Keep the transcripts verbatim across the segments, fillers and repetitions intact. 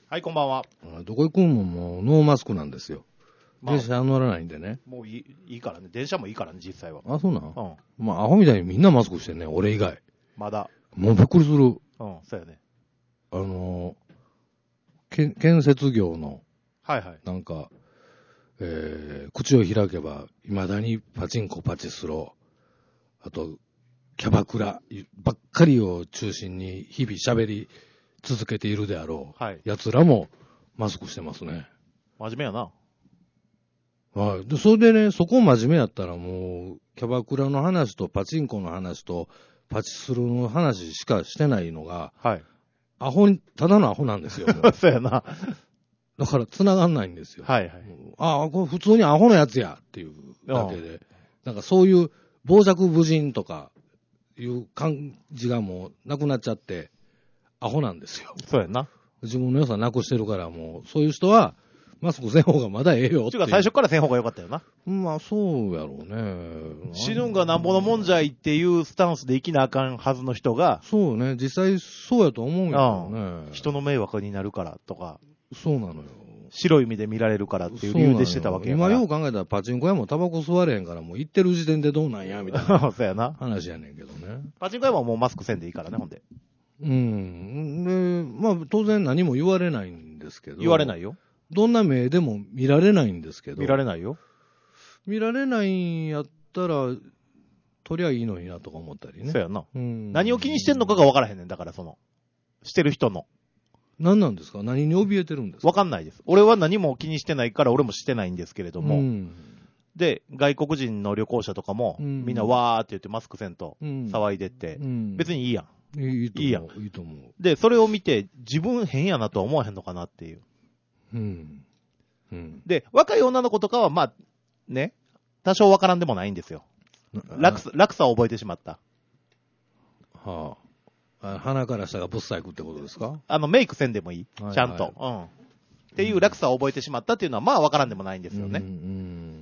はい、こんばんは。 どこ行くんももうノーマスクなんですよ。 まあ、 電車乗らないんでね。 もういいいいからね。電車もいいからね、実際は。 あ、そうなん、 うん。 まあ、アホみたいにみんなマスクしてんね、俺以外。 まだ。 もうびっくりする。 うん、そうやね。 あのー、け建設業の、 はいはい。 なんか、えー、口を開けば、未だにパチンコパチスロ、あと、キャバクラばっかりを中心に日々喋り続けているであろう。 はい。 奴らもマスクしてますね。 真面目やな。 はい。で、それでね、そこ真面目やったらもう、キャバクラの話とパチンコの話と、パチスロの話しかしてないのが、 はい。 アホに、ただのアホなんですよ。もうそうやな。 だから繋がんないんですよ。 はいはい。 ああ、これ普通にアホのやつやっていうだけで、なんかそういう傍若無人とかいう感じがもうなくなっちゃって、アホなんですよ。 そうやな。 自分の良さなくしてるから、もう、そういう人は、マスクせん方がまだええよっていう。 ちゅうか最初からせん方が良かったよな。 まあ、そうやろうね。 死ぬんがなんぼのもんじゃいっていうスタンスで生きなあかんはずの人が、 そうね。実際そうやと思うんやけどね。 人の迷惑になるからとか、 そうなのよ。 白い目で見られるからっていう理由でしてたわけやから。 今よう考えたらパチンコ屋もタバコ吸われへんからもう行ってる時点でどうなんやみたいなそうやな。 話やねんけどね。 パチンコ屋はもうマスクせんでいいからね、ほんで。 うん。で、まあ当然何も言われないんですけど。 言われないよ。 どんな目でも見られないんですけど。 見られないよ。 見られないんやったら、取りゃいいのになとか思ったりね。 そうやな。 うん。 何を気にしてんのかが分からへんねん。だからその、してる人の。 何なんですか？何に怯えてるんですか？ 分かんないです。俺は何も気にしてないから俺もしてないんですけれども。 うん、 で、外国人の旅行者とかも、 うん、 みんなわーって言ってマスクせんとうん騒いでって、 うん、 別にいいやん。 いいと思う。 いいやん。 いいと思う。 で、それを見て自分変やなとは思わへんのかなっていう。 うんうん、 で、若い女の子とかは、まあ、ね、多少わからんでもないんですよ。落差、落差を覚えてしまった。 はあ。あ、鼻から下がぶっさいくってことですか？ あの、メイクせんでもいい、 はいはい、 ちゃんと。うん。っていう落差を覚えてしまったっていうのは、まあわからんでもないんですよね。 うんうん、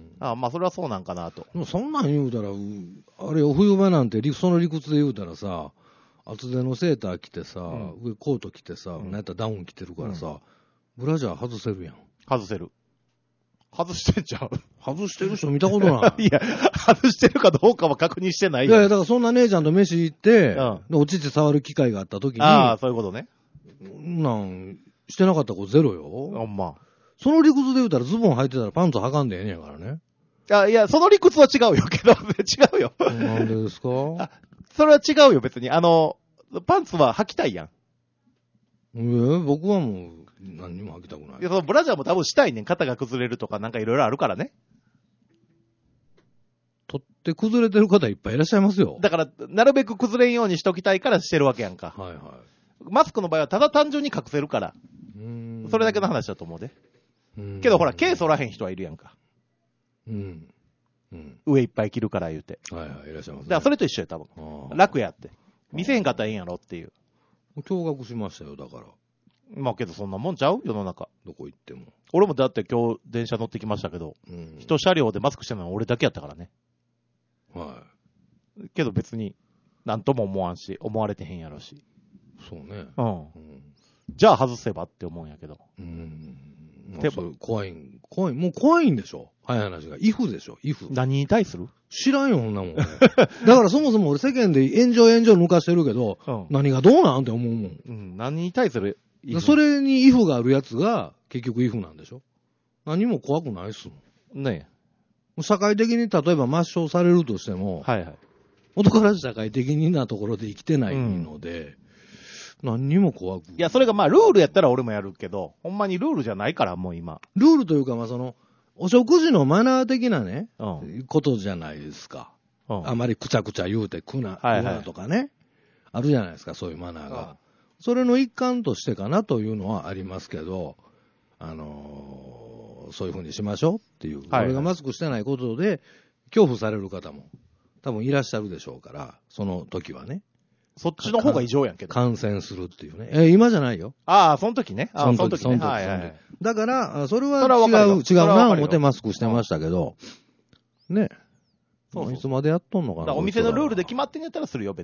あまあ、それはそうなんかなと。 でもそんなん言うたら、あれ、お冬場なんて、その理屈で言うたらさ、厚手のセーター着てさ、うん、上コート着てさ、うん、なんやったらダウン着てるからさ、うん、ブラジャー外せるやん。 外せる。外してんちゃう？ 外してる人見たことない。 いや、外してるかどうかは確認してない。 いやいや、だからそんな姉ちゃんと飯行って、うん、お乳触る機会があった時に。 ああ、そういうことね。 なん、してなかった子ゼロよ。 ほんま。 その理屈で言うたらズボン履いてたらパンツ履かんでええねやからね。 あいや、その理屈は違うよけど、違うよ。 なんでですか？ あ、それは違うよ、別に。あの、パンツは履きたいやん。 いや、僕はもう、何にも履きたくない。 いや、そのブラジャーも多分したいねん。肩が崩れるとかなんかいろいろあるからね。 取って崩れてる方いっぱいいらっしゃいますよ。 だから、なるべく崩れんようにしときたいからしてるわけやんか。 はいはい。 マスクの場合はただ単純に隠せるから。うーん。それだけの話だと思うで。うん。けどほら、毛剃らへん人はいるやんか。うん。うん。上いっぱい着るから言うて。 はいはい、いらっしゃいます、ね。 だからそれと一緒や、多分。楽やって。見せへんかったらええんやろっていう。 驚愕しましたよ、だから。 まあけどそんなもんちゃう世の中。 どこ行っても。 俺もだって今日電車乗ってきましたけど、うん、一車両でマスクしてるのは俺だけやったからね。はい。けど別に、なんとも思わんし、思われてへんやろし。 そうね。 うん。うん、じゃあ外せばって思うんやけど。うん。 まあ、そう怖い、怖い、もう怖いんでしょ？早い話が。イフでしょ？イフ。 何に対する？ 知らんよ、そんなもん、ね。だからそもそも俺世間で炎上炎上抜かしてるけど、うん、何がどうなんって思うもん。 うん。何に対する？ それにイフがあるやつが結局イフなんでしょ？何も怖くないっすもん。ねえ。社会的に例えば抹消されるとしても、はいはい。元から社会的なところで生きてないので、うん、何にも怖く。いや、それがまあルールやったら俺もやるけど、ほんまにルールじゃないからもう今。 ルールというかまあその、お食事のマナー的なね、うん、ことじゃないですか。うん、あまりくちゃくちゃ言うてくな、はいはい、くなとかね。あるじゃないですか、そういうマナーが。うん、それの一環としてかなというのはありますけど、あのー、そういうふうにしましょうっていう。はいはい、俺がマスクしてないことで、恐怖される方も多分いらっしゃるでしょうから、その時はね。 そっちの方が異常やんけど。 感染するっていうね。えー、今じゃないよ。 ああ、その時ね。ああ、その時、 その時、 はいはいはい、 だから、それは違う、違うな、思ってマスクしてましたけど、ね。そうそういつまでやっとんのかな。 だからお店のルールで決まってんやったらするよ、別に。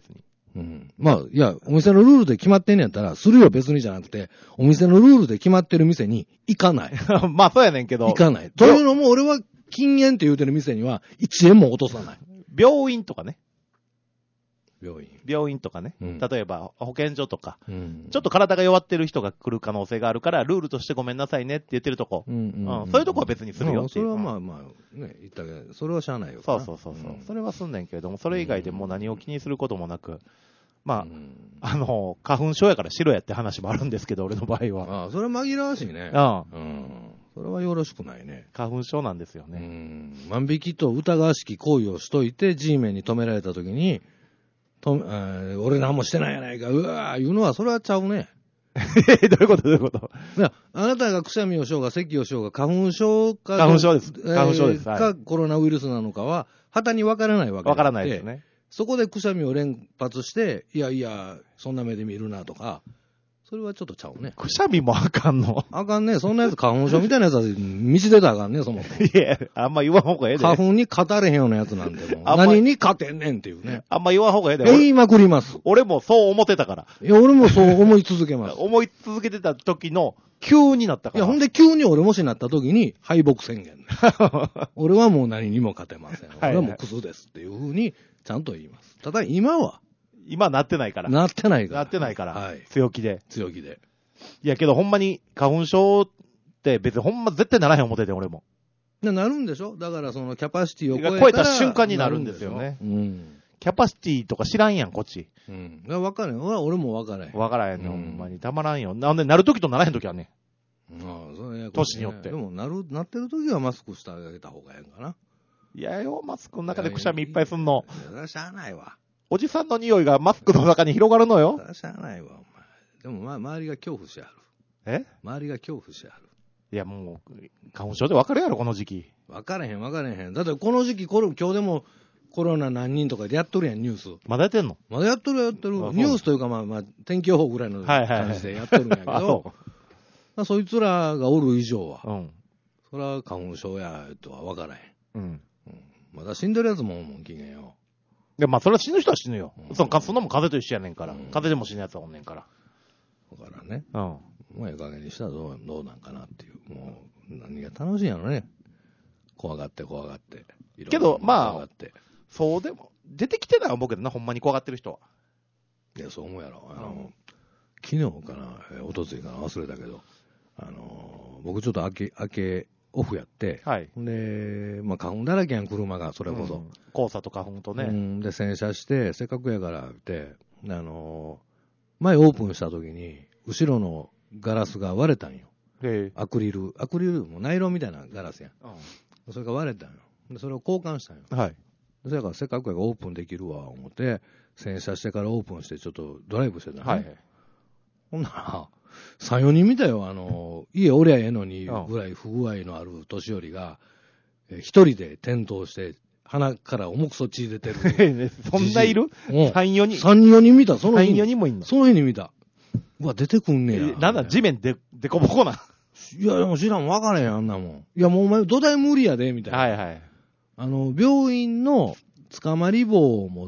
うん。まあ、いや、お店のルールで決まってんねやったら、するよ別にじゃなくて、お店のルールで決まってる店に行かない。 まあ、そうやねんけど。 行かない。というのも、俺は禁煙って言うてる店には、いちえんも落とさない。 病院とかね。 病院。 病院とかね。 うん、 例えば、保健所とか、 うん。 ちょっと体が弱ってる人が来る可能性があるから、ルールとしてごめんなさいねって言ってるとこ。 うんうんうんうん、そういうとこは別にするよっていう。 まあ、それはまあまあ、ね、言ったけど、それはしゃあないよ。 そうそうそうそう、うん。それはすんねんけれども、それ以外でもう何を気にすることもなく、まあ、うん、あの、花粉症やから白やって話もあるんですけど、俺の場合は。 ああ、それは紛らわしいね。 うん。 うん。それはよろしくないね。 花粉症なんですよね。 うん。万引きと疑わしき行為をしといて、G メンに止められたときに、と俺何もしてないやないか、うわー言うのは、それはちゃうね。 どういうことどういうこといや、あなたがくしゃみをしようが、咳をしようが、花粉症か、 花粉症です。花粉症です。 えー、か、コロナウイルスなのかは、旗に分からないわけで。 分からないですね。 そこでくしゃみを連発して、いやいや、そんな目で見るなとか、それはちょっとちゃうね。 くしゃみもあかんのあかんね。そんなやつ花粉症みたいなやつは、道出たらあかんね、そもそも。 いや、あんま言わんほうがええで。 花粉に勝たれへんようなやつなんでも。何に勝てんねんっていうね。 あんま言わんほうがええで。 言いまくります。 俺もそう思ってたから。 いや、俺もそう思い続けます。 思い続けてた時の、急になったから。 いや、ほんで急に俺もしなった時に敗北宣言。俺はもう何にも勝てません。俺はもうクズですっていうふうにちゃんと言います。ただ今は。 今なってないから。 なってないから。 なってないから。 はい。 強気で。 強気で。 いやけどほんまに花粉症って別にほんま絶対ならへん思ってて俺も。 なるんでしょだからそのキャパシティを超えたら超えた瞬間になるんですよね。 うん。 キャパシティとか知らんやん、こっち。 うん。分からへん。俺も分からへん。 分からへんね、うん、ほんまに。たまらんよ。なんで、なるときとならへんときはね。 ああ、それや、ね、 年によって。 でも、なる、なってるときはマスクしてあげた方がええんかな。 いやよ、マスクの中でくしゃみいっぱいすんの。 いや、それはしゃあないわ。 おじさんの匂いがマスクの中に広がるのよ。 それはしゃあないわ、お前。でも、まあ、周りが恐怖しある。 え周りが恐怖しある。 いや、もう、花粉症で分かるやろ、この時期。 分からへん、分からへん。だって、この時期、これ、今日でも、コロナ何人とかでやっとるやん、ニュース。 まだやってんの？ まだやっとるやってる。ニュースというか、まあまあ、天気予報ぐらいの感じでやっとるんやけど、はいはいはい、そ, そいつらがおる以上は、うん、それは花粉症やとは分からへん。うん。うん、まだ死んでるやつもおもん、機嫌よ。 いや、まあ、それは死ぬ人は死ぬよ。うん、そ, そんなもん風邪と一緒やねんから。うん、風邪でも死ぬやつはおんねんから。 だからね。 うん。 もうええ加減にしたらどう、どうなんかなっていう。もう、何が楽しいんやろね。怖がって怖がって。 けど、まあ、そうでも、出てきてない思うけどな、ほんまに怖がってる人は。 いや、そう思うやろ。あの、うん、昨日かな、えー、おとついかな、忘れたけど、あのー、僕ちょっと明け、明け、オフやって、はい。で、まあ、花粉だらけやん、車が、それこそ。うん、 黄砂と花粉とね。 うん、で、洗車して、せっかくやからって、あのー、前オープンした時に、後ろのガラスが割れたんよ。アクリル、アクリルもナイロンみたいなガラスやん。うん、それが割れたんよ。で、それを交換したんよ。はい。それからせっかくやからオープンできるわ、思って、洗車してからオープンして、ちょっとドライブしてたね。はい。ほんなら、さん、よにん見たよ、あの、家おりゃええのにぐらい不具合のある年寄りが、一人で転倒して、鼻から重くそ血出てる。 そんないる ?さん、よにん。 さん、よにん見た、その日に。 さん、よにんもいんのその日に見た。うわ、出てくんねや。 なんだ、地面で、でこぼこな。 いや、でも知らん、分からへん、あんなもん。いや、もうお前、土台無理やで、みたいな。はいはい。あの、病院の捕まり棒を持って、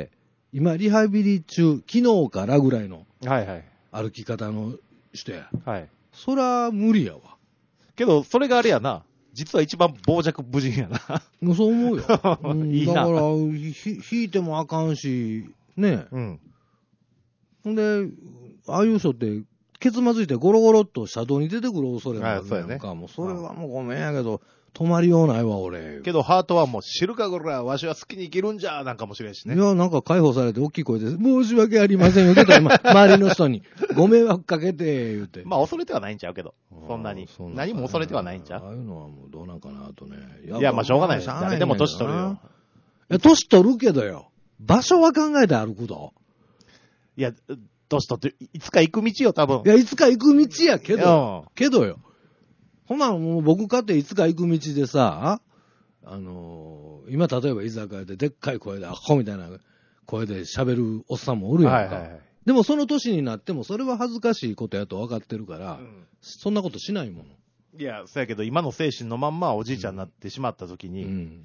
今、リハビリ中、昨日からぐらいの、はいはい。歩き方の人や。はい。そら、無理やわ。 けど、それがあれやな。実は一番傍若無人やな。 そう思うよ。うん、いいな。だから、ひ、引いてもあかんし、ね。うん。ほんで、ああいう人って、ケツまずいてゴロゴロっと車道に出てくる恐れがあるやんか。はい、そうやね。もうそれはもうごめんやけど、止まりようないわ、俺。 けど、ハートはもう、知るかこら、わしは好きに生きるんじゃ、なんかもしれんしね。 いや、なんか解放されて大きい声で、申し訳ありませんよ、けど、ま、周りの人に、ご迷惑かけて、言うて。 まあ、恐れてはないんちゃうけど、そんなに。ん何も恐れてはないんちゃう。 ああいうのはもうどうなんかなとね。 いや、いやまあ、しょうがない。誰でも年取るよ。 いや、年取るけどよ。場所は考えて歩くと。 いや、年取って、いつか行く道よ、多分。 いや、いつか行く道やけど、けどよ。ほな、もう僕かっていつか行く道でさ、あのー、今例えば居酒屋ででっかい声でアホみたいな声で喋るおっさんもおるやんか。はいはいはい、でもその年になってもそれは恥ずかしいことやと分かってるから、うん、そんなことしないもの。 いや、そうやけど今の精神のまんまおじいちゃんになってしまった時に、うん、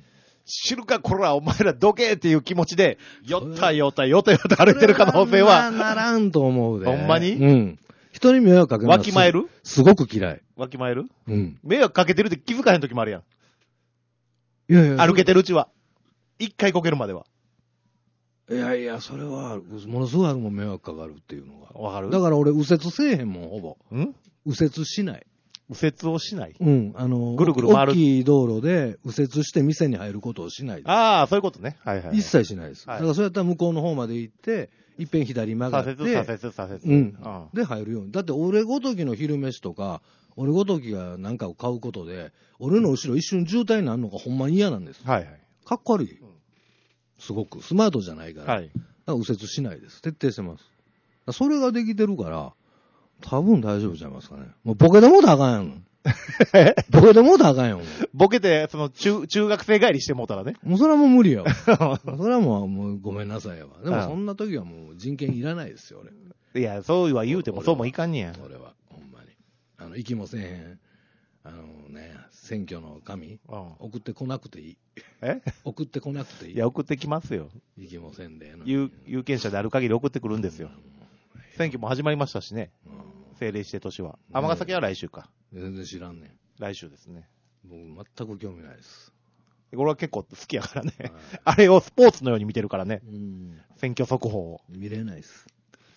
知るかこら、お前らどけっていう気持ちで、よったよったよったよった歩いてる可能性は。 ならんと思うで。 ほんまにうん。人に迷惑かけるのはわきまえるすごく嫌い。 わきまえるうん。 迷惑かけてるって気づかへん時もあるやん。 いやいや。 歩けてるうちは。一回こけるまでは。 いやいや、それは、ものすごいあるもん迷惑かかるっていうのが。 わかるだから俺、右折せえへんもん、ほぼ。 ん右折しない。 右折をしないうん。あの、 ぐるぐる回る。 大きい道路で右折して店に入ることをしないです。 ああ、そういうことね。はいはい、はい。 一切しないです。 はい、 だからそうやったら向こうの方まで行って、いっぺん左曲がって。 左折、左折、左折。 うん。で、入るように。だって俺ごときの昼飯とか、俺ごときが何かを買うことで、俺の後ろ一瞬渋滞になるのがほんまに嫌なんです。 はいはい。 かっこ悪い。すごく。スマートじゃないから。 はい。 だから右折しないです。徹底してます。それができてるから、多分大丈夫ちゃいますかね。もうボケでもうたらあかんやん。ボケでもうたらあかんやん。 ボケて、その中、中学生帰りしてもうたらね。 もうそれはもう無理よ。それはもう、もうごめんなさいわ。でもそんな時はもう人権いらないですよ、俺。 いや、そうは言うてもそうもいかんねや。 俺は、ほんまに。あの、息もせえへん。あのね、選挙の紙、うん、送ってこなくていい。 え送ってこなくていい。 いや、送ってきますよ。 息もせんで。 有、有権者である限り送ってくるんですよ。選挙も始まりましたしね。うん、政令指定都市は。尼崎は来週か。 全然知らんねん。 来週ですね。 僕、全く興味ないです。 俺は結構好きやからね。あれをスポーツのように見てるからね。 うん、 選挙速報を。 見れないです。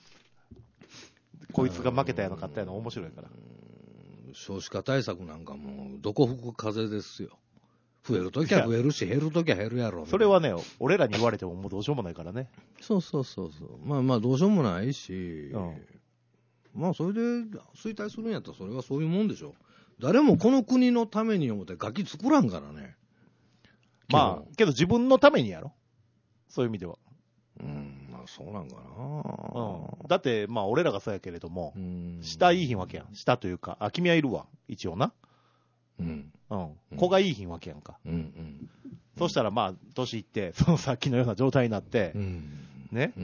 こいつが負けたやの勝ったやの面白いから。 少子化対策なんかもう、どこ吹く風ですよ。増えるときは増えるし、減るときは減るやろ。 それはね、俺らに言われてももうどうしようもないからね。 そうそうそうそう。まあまあ、どうしようもないし、うん、まあ、それで衰退するんやったらそれはそういうもんでしょ。誰もこの国のために思ってガキ作らんからね。 まあ、けど自分のためにやろ。そういう意味では。 うん、まあそうなんかな。 うん。だって、まあ俺らがそうやけれども、下いいひんわけやん。下というか、あ、君はいるわ。一応な。うん。うん。子がいいひんわけやんか。うんうん。そしたらまあ、年いって、そのさっきのような状態になって、うん、ね。うん。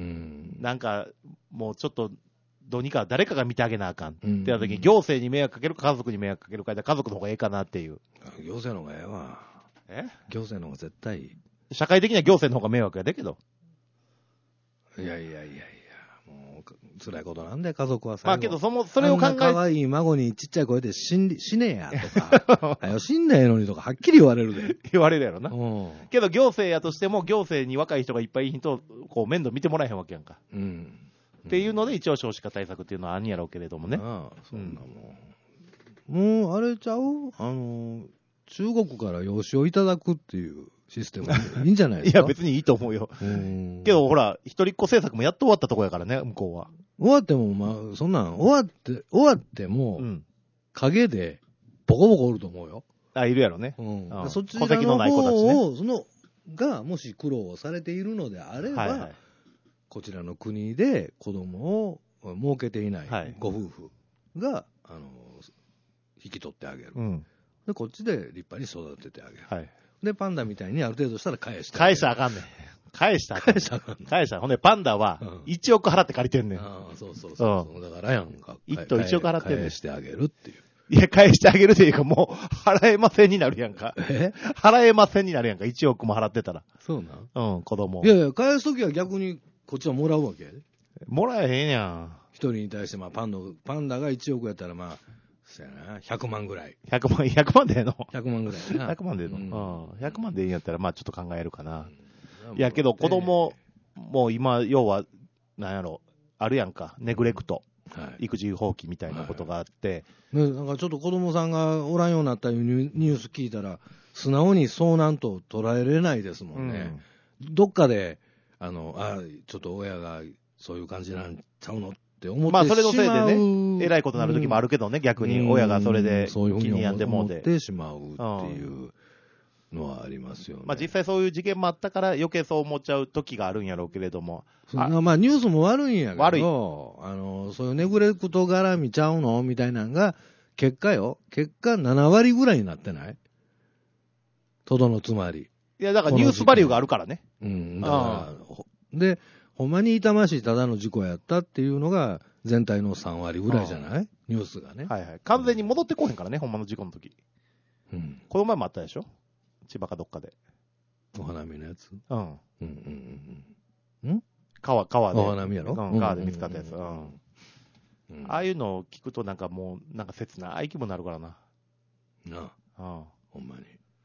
なんか、もうちょっと、どうにか誰かが見てあげなあかん。ってなった時に、行政に迷惑かけるか家族に迷惑かけるか、家族の方がええかなっていう。 行政の方がええわ。え行政の方が絶対いい。 社会的には行政の方が迷惑やでけど。 いやいやいやいや、もう、辛いことなんで、家族は最後。 まあけど、その、それを考えて。 可愛い孫にちっちゃい声で死ん、死ねや、とか。はよ死んだやのにとか、はっきり言われるで。 言われるやろな。うん。けど、行政やとしても、行政に若い人がいっぱいいると、こう、面倒見てもらえへんわけやんか。うん。っていうので、一応少子化対策っていうのはあんやろうけれどもね。 ああ、そんなもん。もう、あれちゃうあの、中国から養子をいただくっていうシステムいいんじゃないですか。 いや、別にいいと思うよ。けど、ほら、一人っ子政策もやっと終わったとこやからね、向こうは。 終わっても、まあ、そんなん、終わって、終わっても、うん、影で、ボコボコおると思うよ。 あ、いるやろね。 うん。うん、そっちの方を、ね、その、が、もし苦労されているのであれば、はいはい、こちらの国で子供を設けていないご夫婦が、あの、引き取ってあげる。うん、で、こっちで立派に育ててあげる。はい、で、パンダみたいにある程度したら返してあげる。 返したらあかんねん。返したらあかんねん。返したらあかんねん。返したら。ほんで、パンダはいちおく払って借りてんねん。ああ、そうそうそう。うん、だからやんか。いっといちおく払ってんねん。 返してあげるっていう。 いや、返してあげるっていうか、もう、払えませんになるやんか。え払えませんになるやんか。いちおくも払ってたら。 そうなんうん、子供。 いやいや、返すときは逆に、こっちはもらうわけやで。 もらえへんやん。 一人に対して、まあ、パンダ、パンダがいちおくやったら、まあ、そうやな、ひゃくまんぐらい。 ひゃくまん、ひゃくまんでええの ? ひゃくまんぐらいな。 ひゃくまんでええの、うん、うん。ひゃくまんでええんやったら、まあちょっと考えるかな。うん、いや、けど子供、もう今、要は、なんやろ、あるやんか、ネグレクト。はい、育児放棄みたいなことがあって、 はい、ね、なんかちょっと子供さんがおらんようになったニュース聞いたら、素直にそうなんと捉えれないですもんね。うん、どっかで、あの、あ、ちょっと親がそういう感じなんちゃうのって思ってしまう。まあ、 それのせいでね、偉いことになる時もあるけどね、うん、逆に親がそれで気に病んでもうて。 思ってしまうっていうのはありますよね。 まあ実際そういう事件もあったから余計そう思っちゃう時があるんやろうけれども。 あまあニュースも悪いんやけど、悪い。あの、そういうネグレクト絡みちゃうのみたいなのが、結果よ。結果ななわりぐらいになってないとどのつまり。 いや、だからニュースバリューがあるからね。 うん。だから、で、ほんまに痛ましいただの事故やったっていうのが全体のさんわりぐらいじゃないニュースがね。 はいはい。完全に戻ってこへんからね、ほんまの事故の時。うん。この前もあったでしょ千葉かどっかで。 お花見のやつ。 うん。 うんうんうん。ん川、川で。 お花見やろ、 うん、川で見つかったやつ。うん。ああいうのを聞くとなんかもう、なんか切ない気分になるからな。 なあ。 うん。 ほんまに。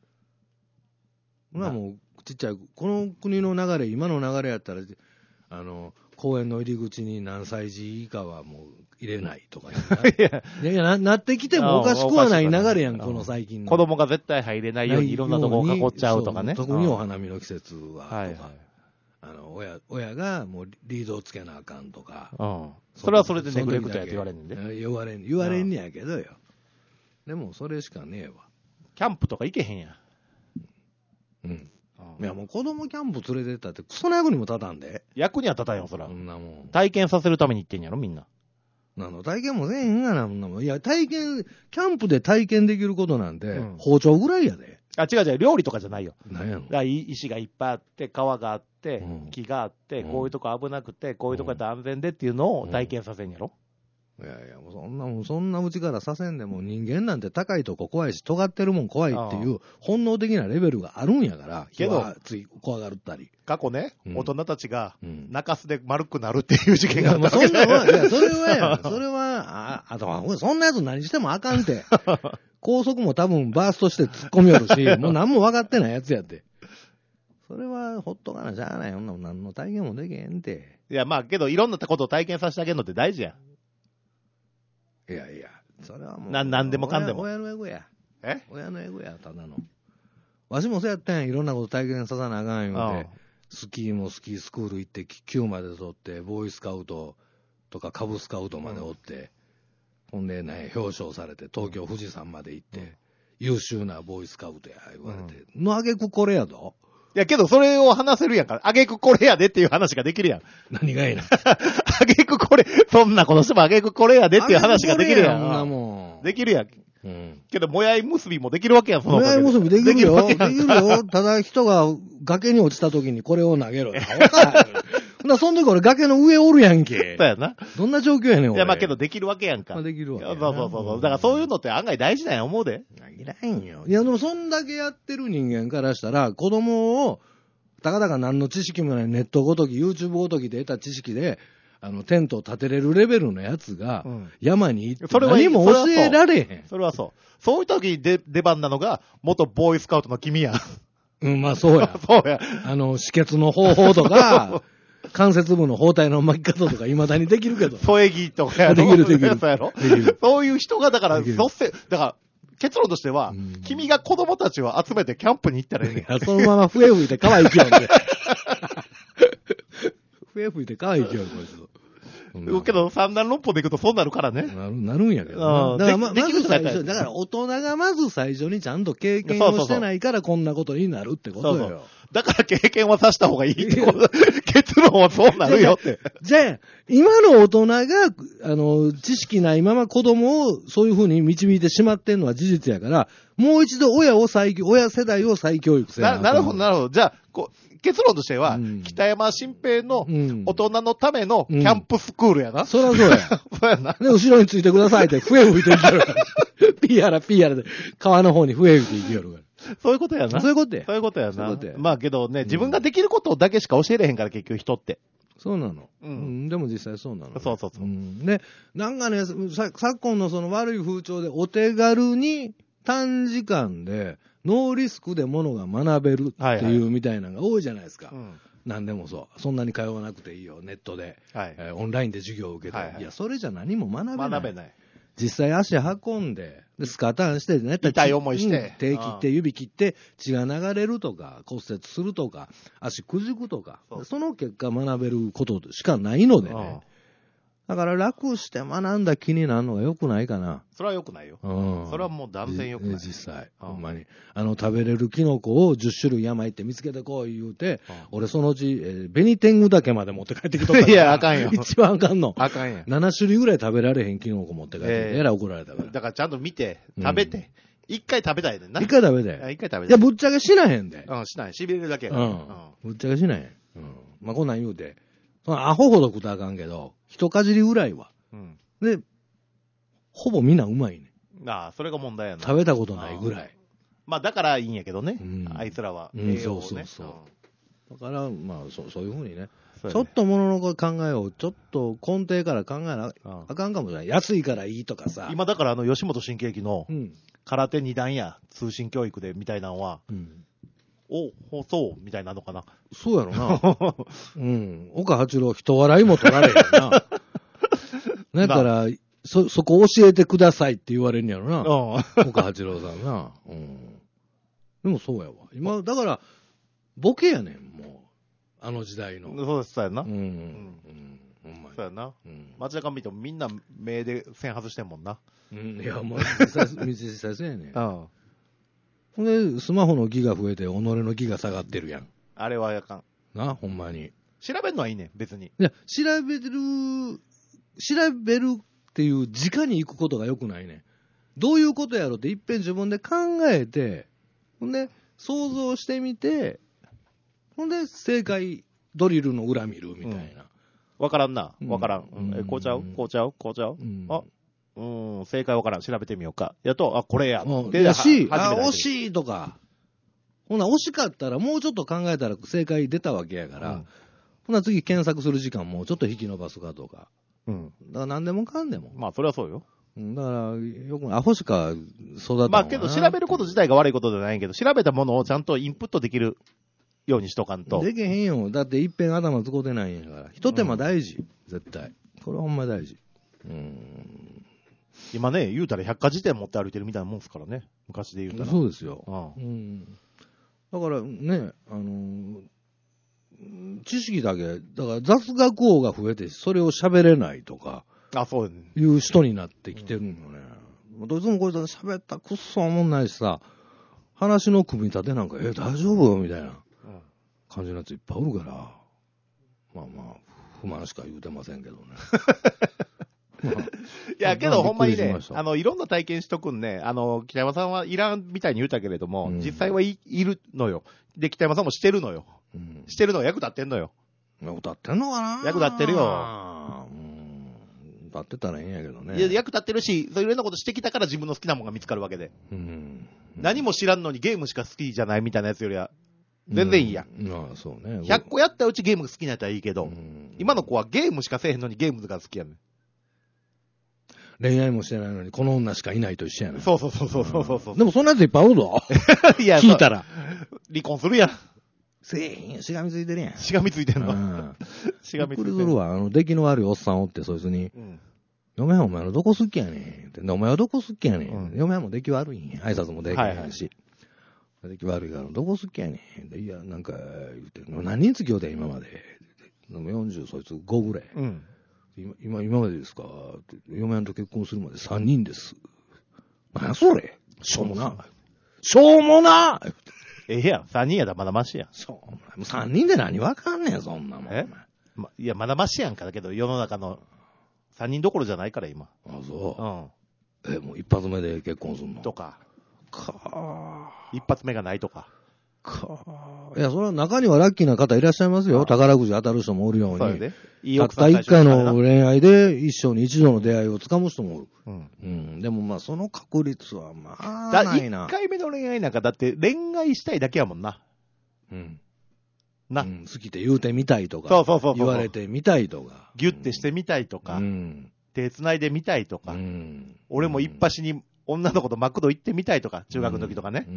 まあもう、ちっちゃい、この国の流れ、今の流れやったら、あの、公園の入り口に何歳児以下はもう入れないとかいやいやな、なってきてもおかしくはない流れやん、この最近の。 子供が絶対入れないようにいろんなとこを囲っちゃうとかね。 特にお花見の季節はとか。 はいはい。 あの、親、親がもうリードをつけなあかんとか。 うん。それはそれでネグレクトやって言われんねんで。 言われん、言われんねやけどよ。でもそれしかねえわ。 キャンプとか行けへんやん。 うん。いやもう子供キャンプ連れてったってクソな役にも立たんで。 役には立たんよ、そら。 そんなもん。 体験させるために行ってんやろ、みんな。 なの、体験もせえへんがな、そんなもん。いや、体験、キャンプで体験できることなんて、うん、包丁ぐらいやで。 あ、違う違う、料理とかじゃないよ。 何やの？ だ石がいっぱいあって、川があって、うん、木があって、こういうとこ危なくて、こういうとこやったら安全でっていうのを体験させんやろ。 いやいや、もうそんなもん、そんなうちからさせんでも人間なんて高いとこ怖いし、尖ってるもん怖いっていう本能的なレベルがあるんやから、 けど、 つい怖がるったり。 過去ね、うん、大人たちが中洲で丸くなるっていう事件があったわけで、いや、そんなもん、いや、それはや、それは、あ、あとは、そんなやつ何してもあかんて。高速も多分バーストして突っ込みよるし、もう何も分かってないやつやって。それはほっとかなしゃあない。ほんなもん何の体験もできへんて。 いや、まあけどいろんなことを体験させてあげるのって大事やん。いやいや、それはもう。 な、なんでもかんでも。 親のエゴや。 え親のエゴや、ただの。わしもそうやったんや。いろんなこと体験ささなあかん言うて。スキーもスキースクール行って、きゅうまで取って、ボーイスカウトとかカブスカウトまでおって、うん、ほんでね、表彰されて、東京富士山まで行って、うん、優秀なボーイスカウトや、言われて。うん、のあげくこれやぞ。 いや、けどそれを話せるやんから。あげくこれやでっていう話ができるやん。 何がいいな。 あげくこれ、そんなことしてもあげくこれやでっていう話ができるやん。 そんなもん。 できるやん。うん。けど、もやい結びもできるわけやん、その。 もやい結びできるよ。できるよ。ただ人が崖に落ちた時にこれを投げろ。ほな、その時俺崖の上おるやんけ。 そうやな。 どんな状況やねん、俺。 いや、まあけどできるわけやんか。 まあできるわけ。 そうそうそうそう。だからそういうのって案外大事なんや思うで。 いらんよ。いや、でもそんだけやってる人間からしたら、子供を、たかだか何の知識もないネットごとき、YouTube ごときで得た知識で、あの、テントを建てれるレベルのやつが、山に行って、何も教えられへん。 それはそう。そういう時に出、出番なのが、元ボーイスカウトの君や。 うん、まあそうや。 そうや。 あの、止血の方法とか、関節部の包帯の巻き方とか未だにできるけど。 添え木とかやろ。 できるできる。 そうやろ。できる。そういう人が、だから、率先、だから、結論としては、うん、君が子供たちを集めてキャンプに行ったらいいねん。 そのまま笛吹いて川行きよんで。笛吹いて川行きよん、こいつ。 けど、三段論法でいくとそうなるからね。 なる、なるんやけど。だからま、まず最初、だから大人がまず最初にちゃんと経験をしてないからこんなことになるってことよ。そうそうだから経験はさした方がいいってこと。結論はそうなるよって。 じゃあ、今の大人が、あの、知識ないまま子供をそういうふうに導いてしまってんのは事実やから、もう一度親を再教、親世代を再教育せな。なるほど、なるほど。じゃあ、こう、結論としては、うん、北山新平の大人のためのキャンプスクールやな。うん、 そりゃそうや。 そうやな。 で、後ろについてくださいって、笛吹いていきよるから。ピーやらピーやらで、川の方に笛吹いていきよるから。 そういうことやな。 そういうことや。 そういうことやな。まあけどね、自分ができることだけしか教えれへんから、結局人って。 そうなの。うん。うん、でも実際そうなの、ね。 そうそうそう。うん、 で、なんかね、さ昨今のその悪い風潮でお手軽に短時間でノーリスクでものが学べるっていうみたいなのが多いじゃないですか。はいはい、うん何でもそう。そんなに通わなくていいよ。ネットで。はいえー、オンラインで授業を受けて、はいはい。いや、それじゃ何も学べない。 学べない。 実際足運んで、でスカタンしてね。 痛い思いして。 うん、手切って指切って血が流れるとか、骨折するとか、足くじくとか。そ, その結果学べることしかないのでね。だから楽して学んだ気になるのが良くないかな。 それは良くないよ。うん。それはもう断然良くない。 実際。ほんまに。あの、食べれるキノコをじゅっしゅるい山行って見つけてこい言うて、うん、俺そのうち、えー、ベニテングだけまで持って帰ってきとったから。 いや、あかんよ。 一番あかんの。 あかんや。 ななしゅるいぐらい食べられへんキノコ持って帰ってきて、えー、えらい怒られたから。 だからちゃんと見て、食べて。一、うん、回食べたいねんな。 一回食べて。 一回食べたい。 いや、ぶっちゃけしなへんで。 うん、しない。しびれるだけやから。 うん。ぶっちゃけしなへん。うん。まあ、こんなん言うて。そのアホほど食ったらあかんけど、一かじりぐらいは。うん、で、ほぼみんなうまいね。 ああ、それが問題やな。 食べたことないぐらい。 まあだからいいんやけどね、うん、あいつらは栄養をね、うん、そうそうそう、 だからまあそ う, そういうふうにね、ちょっとものの考えをちょっと根底から考えなあかんかもしれない。安いからいいとかさ。 今だからあの吉本新喜劇の空手二段や通信教育でみたいなのは、うん、お、そうみたいなのかな。 そうやろな。うん。岡八郎人笑いも取られへんな。だからそそこ教えてくださいって言われるんやろな。うん、岡八郎さんな。うん。でもそうやわ。今だからボケやねんもう。あの時代の。 そうです、そうやな。うん。うん。うん、そうやな。うん。街中見てもみんな目で線外してんもんな。 うん。いや、もう、実際そうやねん。うん。ほんで、スマホのギガ増えて、己のギガ下がってるやん。 あれはやかん。 な、ほんまに。 調べるのはいいねん、別に。いや、調べる、調べるっていう直に行くことが良くないねん。どういうことやろっていっぺん自分で考えて、ほんで、想像してみて、ほんで、正解ドリルの裏見るみたいな。わ、 うん、からんな。わからん。うん、え、こうちゃうこうちゃうこうちゃう、うん、あ、うん、正解わからん。調べてみようか。やと、あ、これや。 うん、で、やし、あ、惜しいとか。ほな、惜しかったらもうちょっと考えたら正解出たわけやから、うん、ほな次検索する時間もちょっと引き伸ばすかとか。うん。だから何でもかんでも。 まあ、それはそうよ。 だから、よく、アホしか育たん。 まあ、けど調べること自体が悪いことじゃないけど、調べたものをちゃんとインプットできるようにしとかんと。 できへんよ。だっていっぺん頭使うてないんやから。一手間大事、うん、絶対。これはほんま大事。うん。 今ね、言うたら百科事典持って歩いてるみたいなもんですからね。昔で言うたら。 そうですよ。うん。うん、だからね、あのー、知識だけ、だから雑学王が増えて、それを喋れないとか、 あ、そういう人になってきてるのね。うん、どいつもこいつ喋ったらくっそおもんないしさ、話の組み立てなんか、え、大丈夫みたいな感じのやついっぱいおるから、まあまあ、不満しか言うてませんけどね。 まあ、いや、けどほんまにね、あの、いろんな体験しとくんね、あの、北山さんはいらんみたいに言うたけれども、うん、実際はい、いるのよ。で、北山さんもしてるのよ。うん、してるのは役立ってんのよ。 役立ってんのかな？ 役立ってるよ。 うん、立ってたらいいんやけどね。 いや、役立ってるし、そういういろんなことしてきたから自分の好きなものが見つかるわけで。うん、何も知らんのにゲームしか好きじゃないみたいなやつよりは、全然いいや。 うん、まあそうね。 ひゃっこやったうちゲームが好きなやったらいいけど、うん、今の子はゲームしかせえへんのにゲームが好きやねん。 恋愛もしてないのにこの女しかいないと一緒やな。 そうそうそうそうそうそう、うん。 でもそんなやついっぱいあるぞ。いや、聞いたら。 離婚するやん。 せえへんよ、しがみついてるやん。 しがみついてんの、うん、 しがみついてる。びっくりするわ。あの、出来の悪いおっさんおってそいつに、うん、嫁はんお前のどこ好きやねんって。お前はどこ好きやねん。うん、嫁はんも出来悪いんや。挨拶もできへんし。はいはい、出来悪いからどこ好きやねん。いや、なんか、言うて、何人付き合うて今まで。よんじゅうそいつごぐらい。うん、今、今までですかって嫁はんと結婚するまでさんにんです。何それしょうもな。しょうもなええやん。さんにんやったらまだマシやん。 そう。もうさんにんで何わかんねん、そんなもん。 え、ま、いや、まだマシやんか。だけど、世の中のさんにんどころじゃないから、今。 あ、そう。うん。え、もう一発目で結婚すんのとか。 か一発目がないとか。 かいや、それは中にはラッキーな方いらっしゃいますよ。宝くじ当たる人もおるように。そうね、いいたった一回の恋愛で一生に一度の出会いをつかむ人もおる。うん。うん。でもまあ、その確率はまあ、ないな。 いっかいめの恋愛なんか、だって恋愛したいだけやもんな。うん。な。うん、 好きって言うてみたいとか。 そうそうそうそう。 言われてみたいとか。 ギュッてしてみたいとか。うん。手繋いでみたいとか。うん。俺も一発に女の子とマクド行ってみたいとか、中学の時とかね。うん。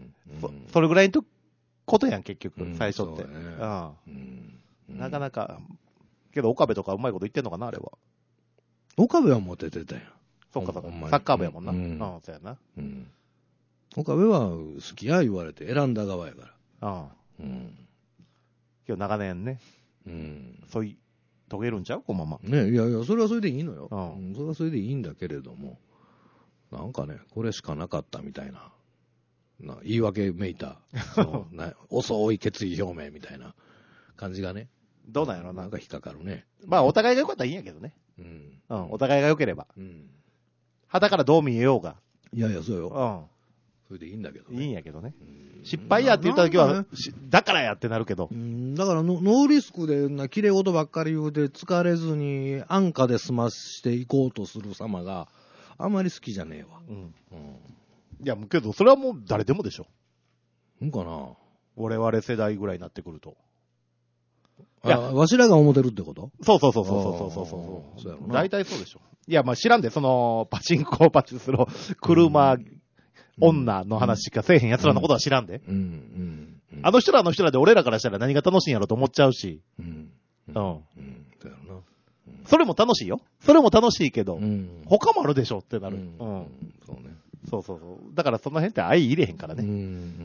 うん、そ, それぐらいのことやん、結局、最初って。うん。うんうん、なかなか、けど岡部とかうまいこと言ってんのかな、あれは。 岡部はモテてたやん。 そっかそっか。サッカー部やもんな。うん、うん、そうやな。うん。 岡部は好きや言われて選んだ側やから。ああ。 うん。今日長年ね。うん。そうい、遂げるんちゃうこのまま。 ね、いやいや、それはそれでいいのよ。うん。それはそれでいいんだけれども。なんかね、これしかなかったみたいな。な言い訳めいた。そのな遅い決意表明みたいな感じがね。 どうなんやろな。 なんか引っかかるね。 まあ、お互いが良かったらいいんやけどね。うん。うん。お互いが良ければ。うん。肌からどう見えようが。 いやいや、そうよ。うん。それでいいんだけどね。いいんやけどね。失敗やって言った時は、ね、だからやってなるけど。 うん。だからノ、ノーリスクでな、綺麗事ばっかり言うて、疲れずに安価で済ましていこうとする様があんまり好きじゃねえわ。うん。うん。 いや、けど、それはもう誰でもでしょ。 んかな。 我々世代ぐらいになってくると。 いや、わしらが思ってるってこと？ そうそうそうそうそうそうそう。そうやろな。大体そうでしょ。いや、まあ知らんで、その、パチンコパチスロ、車、うん、女の話しかせえへん奴らのことは知らんで。うんうんうん、あの人らの人らで俺らからしたら何が楽しいんやろと思っちゃうし。うん。うん。うん。そうやろな。それも楽しいよ。それも楽しいけど、うん、他もあるでしょってなる。うん。うん、そうね。そうそうそう。だからその辺って愛入れへんからね。うん、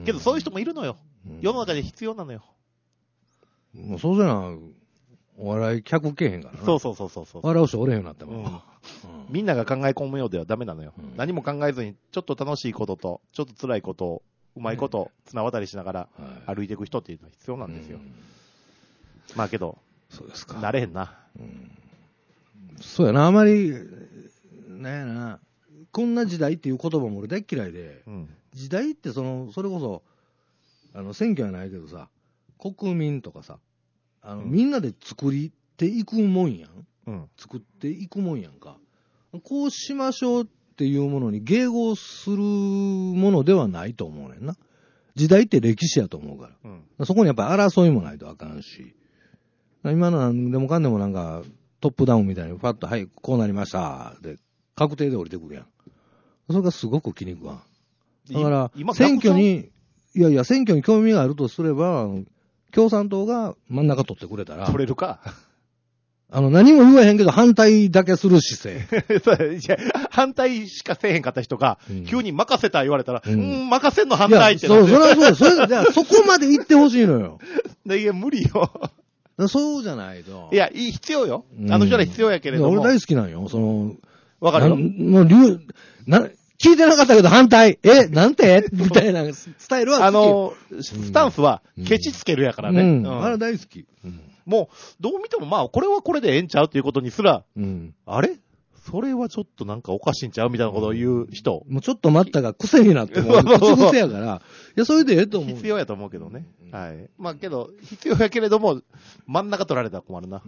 けどそういう人もいるのよ。うん、世の中で必要なのよ。 もうそうじゃな、お笑い客けえへんからな。 そうそうそうそうそう。 笑う人おれへんようになっても、うんうん。 みんなが考え込むようではダメなのよ、うん。何も考えずに、ちょっと楽しいことと、ちょっと辛いことを、うまいこと、綱渡りしながら歩いていく人っていうのは必要なんですよ。うん、まあけど、 そうですか。 なれへんな。うん、 そうやな、あまり、なんやな、こんな時代っていう言葉も俺大嫌いで、うん、時代ってその、それこそ、あの、選挙はないけどさ、国民とかさ、あの、うん、みんなで作っていくもんやん、うん。作っていくもんやんか。こうしましょうっていうものに迎合するものではないと思うねんな。時代って歴史やと思うから。うん、そこにやっぱり争いもないとあかんし。今のなんでもかんでもなんか、トップダウンみたいにパッと、はい、こうなりました。で、確定で降りてくるやん。それがすごく気に食わん。だから、選挙に、いやいや、選挙に興味があるとすれば、共産党が真ん中取ってくれたら。 取れるか。 あの、何も言わへんけど反対だけする姿勢。いや、反対しかせえへんかった人が、うん、急に任せた言われたら、うん、うん任せんの反対ってなって。 そう、それはそう。それ、じゃあそこまで言ってほしいのよ。 いや、無理よ。 そうじゃないと。 いや、いい、必要よ。あの人ら必要やけれども。 うん、俺大好きなんよ。その、 わかるよ。 もう、な、聞いてなかったけど反対。え、なんてみたいなスタイルは好き。 あの、スタンスは、ケチつけるやからね。 うんうん、あれ大好き。うん、 もう、どう見てもまあ、これはこれでええんちゃうっていうことにすら、うん、あれそれはちょっとなんかおかしいんちゃうみたいなことを言う人。 もうちょっと待ったが癖になっても、口癖やから、いや、それでええと思う。 必要やと思うけどね。うん、はい。まあけど、必要やけれども、真ん中取られたら困るな。うん。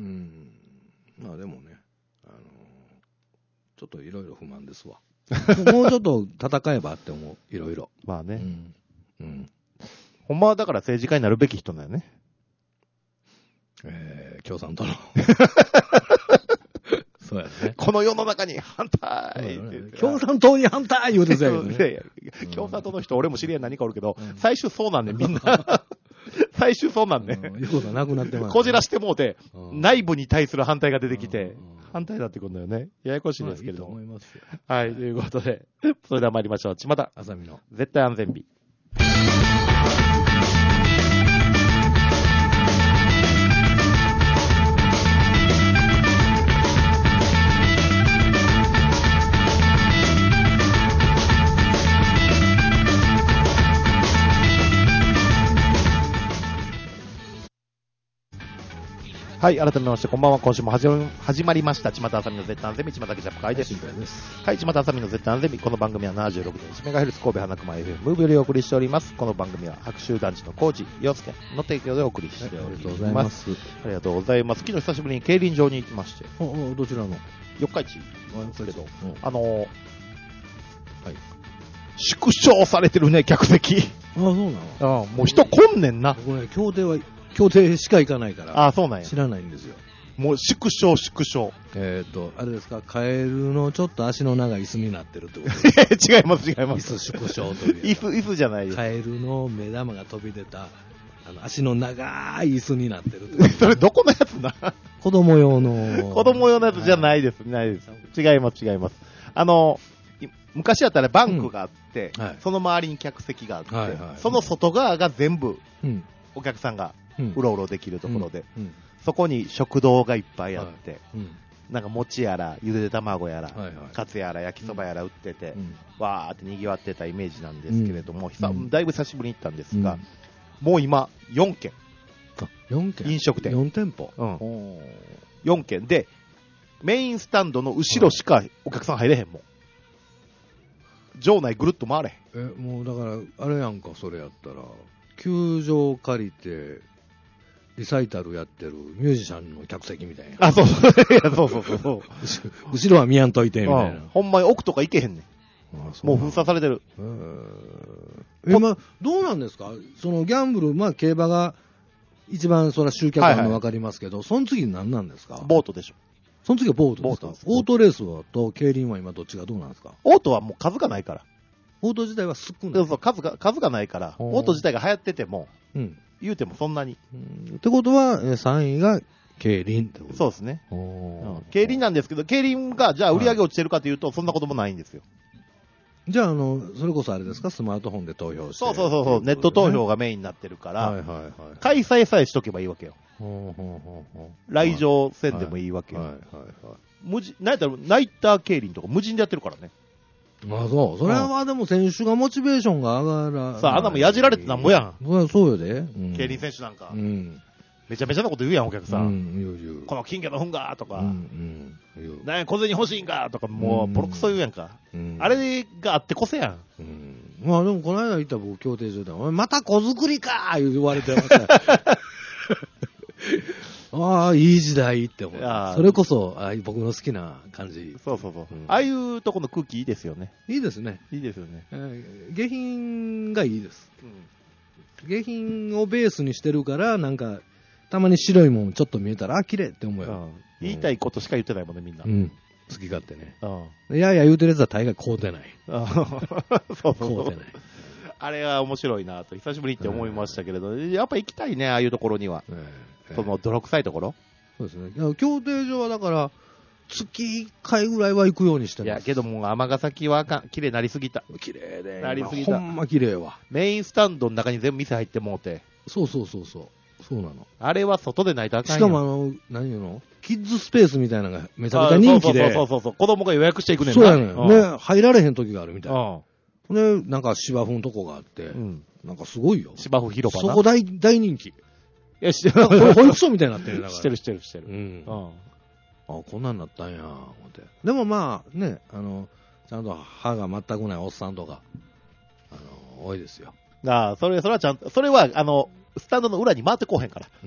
まあでもね、あのー、ちょっといろいろ不満ですわ。もうちょっと戦えばって思う、いろいろ。 まあね。うん。うん。ほんまはだから政治家になるべき人だよね。 えー、共産党の。そうやね。 この世の中に反対って言って、 共産党に反対言うてたよね。いやいや、 共産党の人、俺も知り合い何かおるけど、うん、最終そうなんねん、みんな。最終そうなんねん。 いうことはなくなってます、ね。 こじらしてもうて、内部に対する反対が出てきて、反対だってことだよね。ややこしいんですけれども。まあ、いいと思いますよ。はい、ということで、それでは参りましょう。ちまた、 あさみの絶対安全日。はい、改めまして、こんばんは。今週も始ま始まりました。ちまたあさみの絶対安全日、ちまたけジャップ会です。はい、ちまたあさみの絶対安全日。この番組は ななじゅうろくてんいちメガヘルツ 神戸花熊 エフエム ムーブよりお送りしております。この番組は白州団地のコーチ、洋介の提供でお送りしております。はい、ありがとうございます。ありがとうございます。昨日久しぶりに競輪場に行きまして。 おお、どちらの四日市なんですけど、あのー、はい。縮小されてるね、客席。 ああ、そうなの。 ああ、もう人来んねんな。 これ、協定は、協定しか行かないから。 ああ、そうなんや。 知らないんですよ。 もう縮小縮小。 えっ、ー、と、あれですか、カエルのちょっと足の長い椅子になってるってこと違います違います。 椅子縮小という。 椅子、椅子じゃないです。 カエルの目玉が飛び出た、あの、足の長い椅子になってるってそれどこのやつな子供用の。 子供用のやつじゃないです。ないです。違います違います。あの、昔だったらバンクがあって、うんはい、その周りに客席があって、はいはい、その外側が全部、うん、お客さんがうろうろできるところで、うんうん、そこに食堂がいっぱいあって、はいうん、なんか餅やらゆで卵やら、はいはい、カツやら焼きそばやら売ってて、うん、わーって賑わってたイメージなんですけれども、うん、だいぶ久しぶりに行ったんですが、うん、もう今よんけん、 よんけん飲食店よん店舗、 うん、よんけんでメインスタンドの後ろしかお客さん入れへんもん。場内ぐるっと回れへん。え、もうだからあれやんか、それやったら球場借りてリサイタルやってるミュージシャンの客席みたいな。 あ、そうそう。いや、そうそうそうそう。 後ろは見やんといてみたいな。 ほんまに奥とか行けへんねん。 もう封鎖されてる。 今、どうなんですかそのギャンブル、まあ競馬が一番それは集客あるの分かりますけど、はいはい、その次何なんですか？ ボートでしょ。 その次はボートですか？オートレースはと競輪は今どっちがどうなんですか？ オートはもう数がないから。 オート自体は少ない。 そうそう、数が、数がないから、オート自体が流行ってても、うん、言うてもそんなに。 うん、ってことは、さんいが競輪ってこと？ そうですね。うん、競輪なんですけど、競輪がじゃあ売り上げ落ちてるかというと、はい、そんなこともないんですよ。 じゃあ、あの、それこそあれですか、スマートフォンで投票して。 そうそうそうそう、ネット投票がメインになってるから、はいはいはい、開催さえしとけばいいわけよ。ほうほうほうほう、来場せんでもいいわけよ。はいはいはいはい、無人、なんやったらナイター競輪とか無人でやってるからね。 まあそう。それはでも選手がモチベーションが上がら。 さあ、あんなもんやじられてなんぼやん。 そうそうよで、うん。競輪選手なんか。うん。めちゃめちゃなこと言うやん、お客さん。うん、言う言う。この金魚の糞がとか。うん、うん。なんや、小銭欲しいんかとか、もう、ボロクソ言うやんか。うん。あれがあってこそやん。 うん。まあでも、この間行った僕、競艇場で、お前また子作りかー言われてました。ああ、いい時代って思う。それこそ、あ僕の好きな感じ。 そうそうそう。うん、ああいうとこの空気いいですよね。 いいですね。 いいですよね。 えー、下品がいいです。うん、下品をベースにしてるから、なんか、たまに白いもんちょっと見えたら、あ、綺麗って思うよ、うん。 言いたいことしか言ってないもんね、みんな。うん。 好き勝手ね。うん。いやいや言うてるやつは大概買うてない。 そうそうそう。買うてない。あれは面白いなと、久しぶりって思いましたけれど、やっぱ行きたいね、ああいうところには。その泥臭いところ。 そうですね。競艇場はだから、月いっかいぐらいは行くようにしてます。いや、 けども、尼崎はあかん。綺麗なりすぎた。 綺麗で。 なりすぎた。 ほんま綺麗わ。 メインスタンドの中に全部店入ってもうて。 そうそうそうそう。そうなの。 あれは外でないとあかんよ。 しかもあの、何言うのキッズスペースみたいなのがめちゃめちゃ人気で。 そうそうそうそう。子供が予約していくねんな。 そうやねん。うん、ね、入られへん時があるみたいな。うん、で、なんか芝生のとこがあって、うん、なんかすごいよ。 芝生広場な。 そこ大、大人気。いや、知ってる。これ保育所みたいになってるんだから。 知ってる知ってる知ってる。 うん。ああ、こんなんなったんや、思って。でもまあ、ね、あの、ちゃんと歯が全くないおっさんとか、あの、多いですよ。 ああ、それ、それはちゃんと、それは、あの、スタンドの裏に回ってこうへんから。 うん。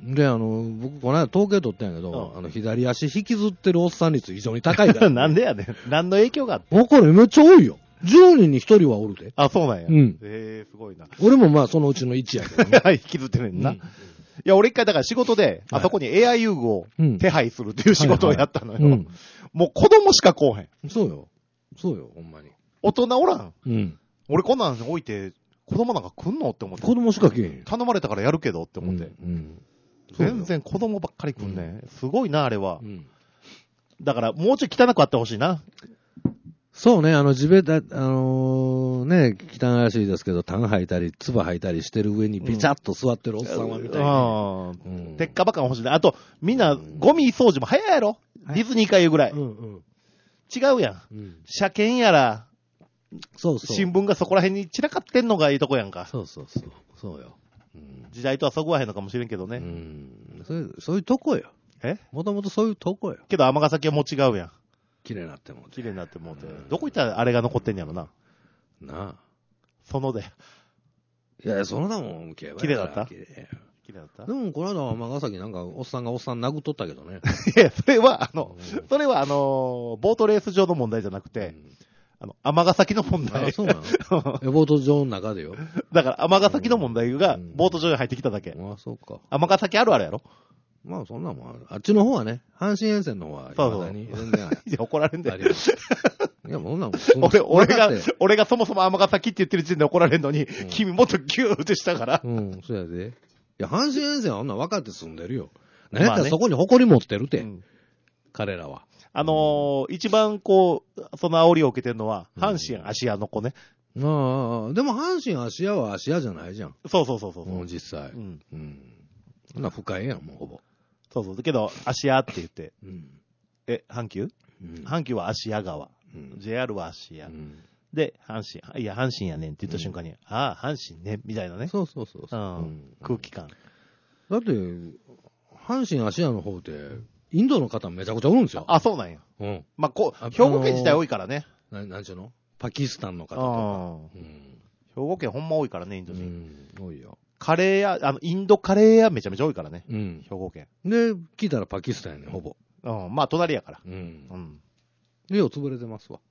で、あの、僕、この間統計取ったんやけど、うん、あの、左足引きずってるおっさん率非常に高いから、ね。 なんでやねん。何の影響があって。 わかる、めっちゃ多いよ。じゅうにんにひとりはおるで。 あ、そうなんや。うん。ええー、すごいな。 俺もまあ、そのうちのいちやけどね。 はい、引きずってるんな。うん、いや、俺一回だから仕事で、あそこに エーアイ 遊具を手配するっていう仕事をやったのよ。はいはいはい、うん、もう子供しか来おへん。 そうよ。そうよ、ほんまに。 大人おらん。うん。俺こんなん置いて、子供なんか来んのって思って。 子供しか来へん。 頼まれたからやるけどって思って。うん。うん、全然子供ばっかり来んね、うん。すごいな、あれは。うん、だから、もうちょい汚くあってほしいな。 そうね、あの、地べた、あのー、ね、汚らしいですけど、タン吐いたり、唾吐いたりしてる上にビチャッと座ってるおっさんはみたいな。 うん。鉄火ばか欲しいね。あと、みんな、ゴミ掃除も早いやろ、はい、ディズニーかいうぐらい。うんうん、違うやん。うん、車検やら、そうそう。新聞がそこら辺に散らかってんのがいいとこやんか。 そうそうそう。そうよ。 うん、時代とはそぐわへんのかもしれんけどね。うん。そういう、そういうとこよ。 えもともとそういうとこよ。 けど尼崎はもう違うやん。 綺麗になってもうて。 綺麗になってもうて。どこ行ったらあれが残ってんやろな。 なあ。 そので。 いやいや、そのだもん、綺麗だった綺麗。綺麗だったでも、この間は尼崎なんか、おっさんがおっさん殴っとったけどね。 いや、それは、あの、それはあの、ボートレース場の問題じゃなくて、うんあの、尼崎の問題。 あ、そうなのボート場の中でよ。 だから、尼崎の問題が、ボート場に入ってきただけ。 うん、あ、そうか。 尼崎あるあるやろまあ、そんなもんある。あっちの方はね、阪神沿線の方は、 そうそう。全然いや、怒られんで。あります。 いや、もうなんも俺、俺が、俺がそもそも尼崎って言ってる時点で怒られんのに、うん、君もっとギューってしたから。 うん、そうやで。いや、阪神沿線はあんな分かって住んでるよ。なんやったらそこに誇り持ってるって。うん、彼らは。 あのー、一番こう、その煽りを受けてるのは、阪神芦屋の子ね。 うん、ああ、でも阪神芦屋は芦屋じゃないじゃん。 そうそうそうそう。 もう実際。うん。うん。そんな深いやん、もうほぼ。 そうそう。けど、芦屋って言って。うん、え、阪急、うん、阪急は芦屋川。うん、ジェイアール は芦屋。うん、で、阪神、いや、阪神やねんって言った瞬間に、うん、ああ、阪神ね、みたいなね。 そうそうそうそう、 うんうん。空気感。 だって、阪神芦屋の方って、インドの方めちゃくちゃ多いんですよ。 あ、そうなんや。うん。まあ、こう、兵庫県自体多いからね。 な、なんちゅうのパキスタンの方とか。うん。 兵庫県ほんま多いからね、インド人。 うん、多いよ。 カレー屋、あの、インドカレー屋めちゃめちゃ多いからね。うん。兵庫県。 で、聞いたらパキスタンやね、ほぼ。 うん。まあ、隣やから。うん。 うん。で、よう潰れてますわ。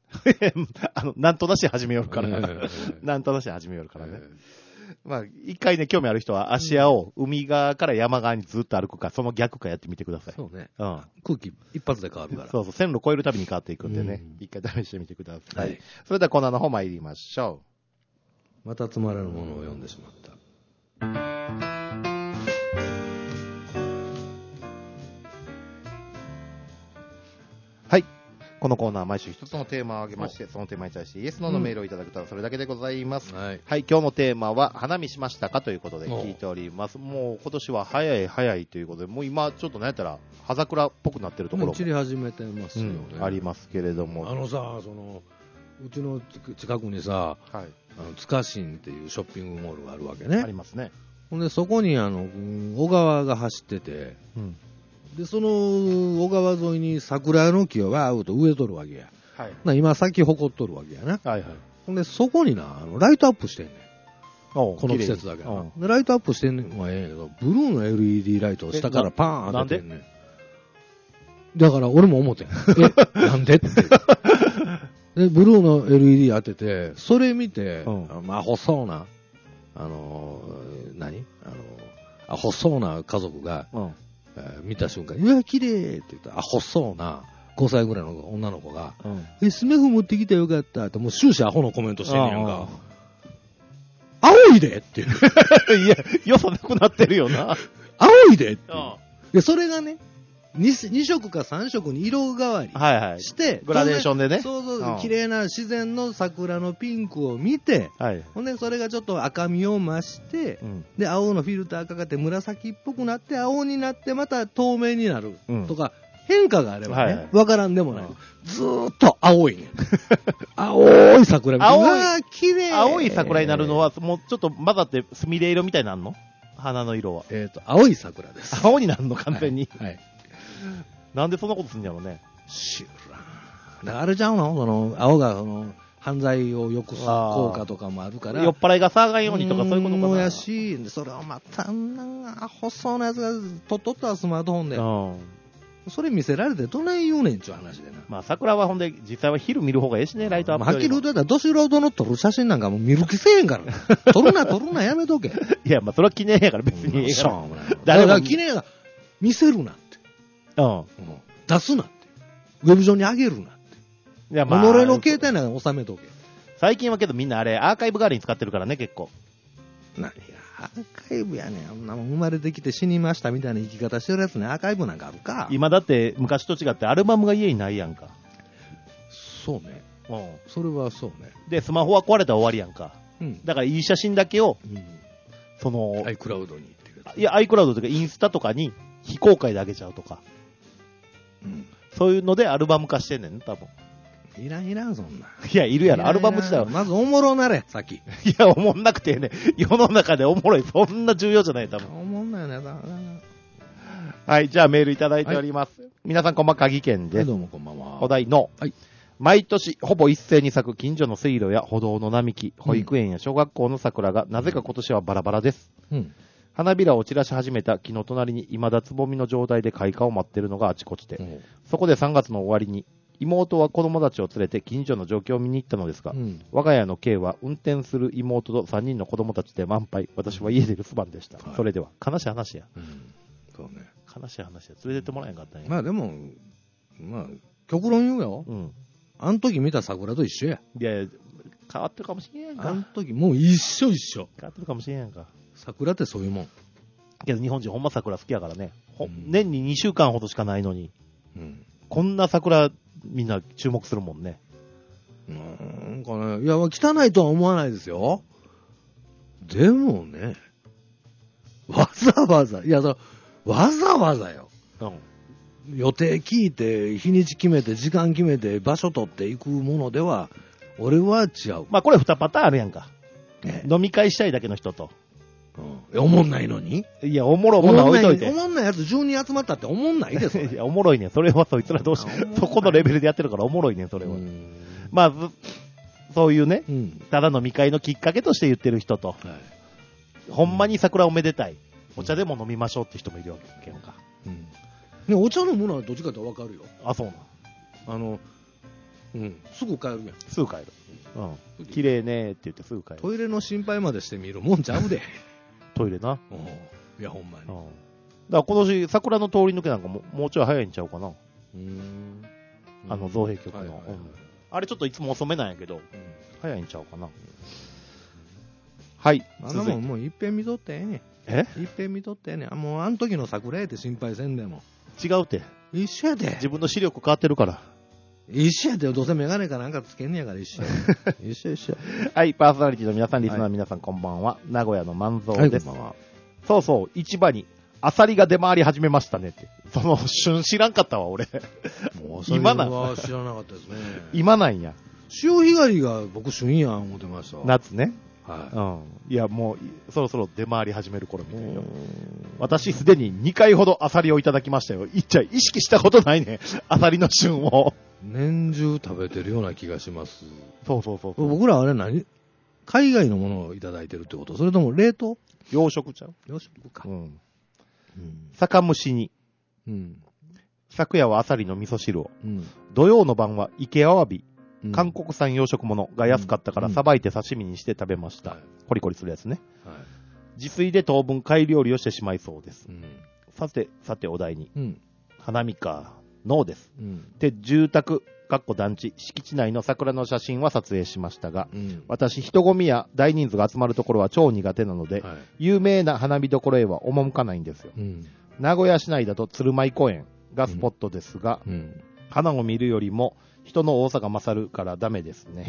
あの、なんとなし始めよるから。なんとなし始めよるからね。まあ、一回ね、興味ある人は芦屋を海側から山側にずっと歩くか、その逆かやってみてください。 そうね。 うん。 空気一発で変わるから。 そうそう、線路越えるたびに変わっていくんでね、一回試してみてください。はい。それではコーナーの方参りましょう。またつまらぬものを読んでしまった。 はい。このコーナーは毎週一つのテーマを挙げまして、そのテーマに対してイエスノーのメールをいただくとそれだけでございます。うん、はい、はい。今日のテーマは花見しましたかということで聞いております。もう今年は早い早いということで、もう今ちょっと何やったら葉桜っぽくなってるところも散り始めてますよね、 うん、ありますけれども。 あのさ、そのうちの近くにさ、はい、あの塚新っていうショッピングモールがあるわけね。 ありますね。 ほんでそこにあの小川が走ってて、うん、でその小川沿いに桜の木をわーっと植えとるわけや。はい、今咲き誇っとるわけやな。はいはい。ほんでそこになあのライトアップしてんねん。この季節だけどでライトアップしてんのはええんやけど、ブルーの エルイーディー ライトを下からパーン当ててんねん。だから俺も思ってん。え、なんでって。でブルーの エルイーディー 当てて、それ見て、うん、まあ細なあのー、何あのー、あ細な家族が、うんえー、見た瞬間にうわ綺麗って言ったら、あ細なごさいぐらいの女の子が、うん、えスマホ持ってきたらよかったってもう終始アホのコメントしてんねやんか。青いでっていういや良さなくなってるよな。 青いでっていう。でそれがね 2, に色かさん色に色変わりして、はいはい、 グラデーションでね、 そうそう、うん、綺麗な自然の桜のピンクを見て、はい、ほんでそれがちょっと赤みを増して、うん、で青のフィルターかかって紫っぽくなって青になってまた透明になるとか、うん、変化があればね、はいはい、分からんでもない、うん、ずーっと青いね青い桜みたいな。 青い綺麗。青い桜になるのはもうちょっと混ざってすみれ色みたいになるの？花の色は。 えっ、ー、と青い桜です。 青になるの完全に。はい。はい、なんでそんなことすんやろうね。 知らん。あれちゃうの？その青がその犯罪を抑す効果とかもあるから。 酔っ払いが騒がんようにとかそういうことかな。 やし、それをまたアホそうなやつがとっとったスマートフォンで。うん。それ見せられてどない言うねんちゅう話でな。 まあ桜はほんで実際は昼見る方がええしね、ライトアップ。 はっきり言うとやったらド素人の撮る写真なんかもう見る気せえへんから撮るな撮るなやめとけ。 いやまあそれは記念やから別にええから。 誰が記念が見せるなって。うん。うん、出すなって。ウェブ上に上げるなって。いやまあ。己の携帯なんか収めとけ。 最近はけどみんなあれアーカイブ代わりに使ってるからね結構。 何がアーカイブやねん。あんなもん生まれてきて死にましたみたいな生き方してるやつね、アーカイブなんかあるか。 今だって昔と違ってアルバムが家にないやんか。 そうね。うん。それはそうね。 で、スマホは壊れたら終わりやんか。うん。だからいい写真だけを、うん、その、 iCloud にってください。 いや、iCloud とかインスタとかに非公開であげちゃうとか。うん。そういうのでアルバム化してんねん、多分。 いらんいらんそんな。 いや、いるやろ。アルバム自体は。 まずおもろなれ、さっき。いや、おもんなくてね。世の中でおもろい。そんな重要じゃない、多分。 おもんないよね。だはい、じゃあメールいただいております。はい、皆さんこんばんは、鍵県です。はい、 どうもこんばんは。 お題の。はい。毎年、ほぼ一斉に咲く近所の水路や歩道の並木、保育園や小学校の桜が、なぜか今年はバラバラです。うん。花びらを散らし始めた木の隣に未だつぼみの状態で開花を待っているのがあちこちで、うん、そこでさんがつの終わりに、妹は子供たちを連れて近所の状況を見に行ったのですが、うん、我が家の K は運転する妹とさんにんの子供たちで満杯、私は家で留守番でした。はい、それでは、悲しい話や。うん、そうね。悲しい話や。連れてってもらえんかったんや。 まあでも、まあ、極論言うよ。うん。あの時見た桜と一緒や。 いやいや、変わってるかもしれんやんか。 あの時もう一緒一緒。 変わってるかもしれんやんか。 桜ってそういうもん。 けど日本人ほんま桜好きやからね。うん、年ににしゅうかんほどしかないのに。うん。こんな桜、みんな注目するもんね。 なんかね、いや、汚いとは思わないですよ。でもね、わざわざ、いや、わざわざよ。うん。予定聞いて、日にち決めて、時間決めて、場所取っていくものでは、俺は違う。 まあこれ二パターンあるやんか。ね、飲み会したいだけの人と。 うん、おもんないのにいや、おもろいもんな置いといて。 おもんないやつじゅうにん集まったっておもんないですよ。 いや、おもろいねん。それはそいつらどうし、そこのレベルでやってるからおもろいねん、それは。まあ、そういうね、うん、ただ飲み会のきっかけとして言ってる人と、はい、ほんまに桜おめでたい。お茶でも飲みましょうって人もいるわけやんか。 うん。ね、お茶飲むのはどっちかってわかるよ。 あ、そうな。 あの、 うん、すぐ帰るやん。 すぐ帰る。うん。綺麗ねーって言ってすぐ帰る。 トイレの心配までしてみるもんちゃうで。 トイレな。 うん。いや、ほんまに。うん。だから今年、桜の通り抜けなんかももうちょい早いんちゃうかな。うん。あの、造幣局の。はいはいはいはい、あれちょっといつも遅めなんやけど、うん、早いんちゃうかな。はい。 あんなもんもういっぺん見とってええねん。 えいっぺん見とってええねん。もうあの時の桜やって心配せんでも。 違うって。 一緒やで。 自分の視力変わってるから。 一緒やで。どうせメガネかなんかつけんねやから一緒や。一緒一緒。 はい。パーソナリティの皆さん、リスナーの皆さん、はい、こんばんは。名古屋の万蔵です。はい、こんばんは。そうそう、市場にアサリが出回り始めましたねって。その旬知らんかったわ、俺。 もう今な。は知らなかったですね。 今なんや。 潮干狩りが僕旬やん思ってました。 夏ね。 はい。 うん。いや、もう、そろそろ出回り始める頃みたいな。私、すでににかいほどアサリをいただきましたよ。いっちゃい、意識したことないね。アサリの旬を。 年中食べてるような気がします。 そうそうそうそう。 僕らあれ何海外のものをいただいてるってこと？それとも冷凍？ 養殖ちゃう？ 養殖か。うん。うん、 酒蒸しに。うん。昨夜はアサリの味噌汁を。うん。土曜の晩は池アワビ。韓国産養殖物が安かったからさばいて刺身にして食べました、うん、コリコリするやつね、はい、自炊で当分貝料理をしてしまいそうです、うん、さてさてお題に、うん、花見かノーです、うん、で住宅かっこ団地敷地内の桜の写真は撮影しましたが、うん、私人混みや大人数が集まるところは超苦手なので、はい、有名な花見どころへは赴かないんですよ、うん、名古屋市内だと鶴舞公園がスポットですが、うんうん、花を見るよりも人の多さが勝るからダメですね、うん、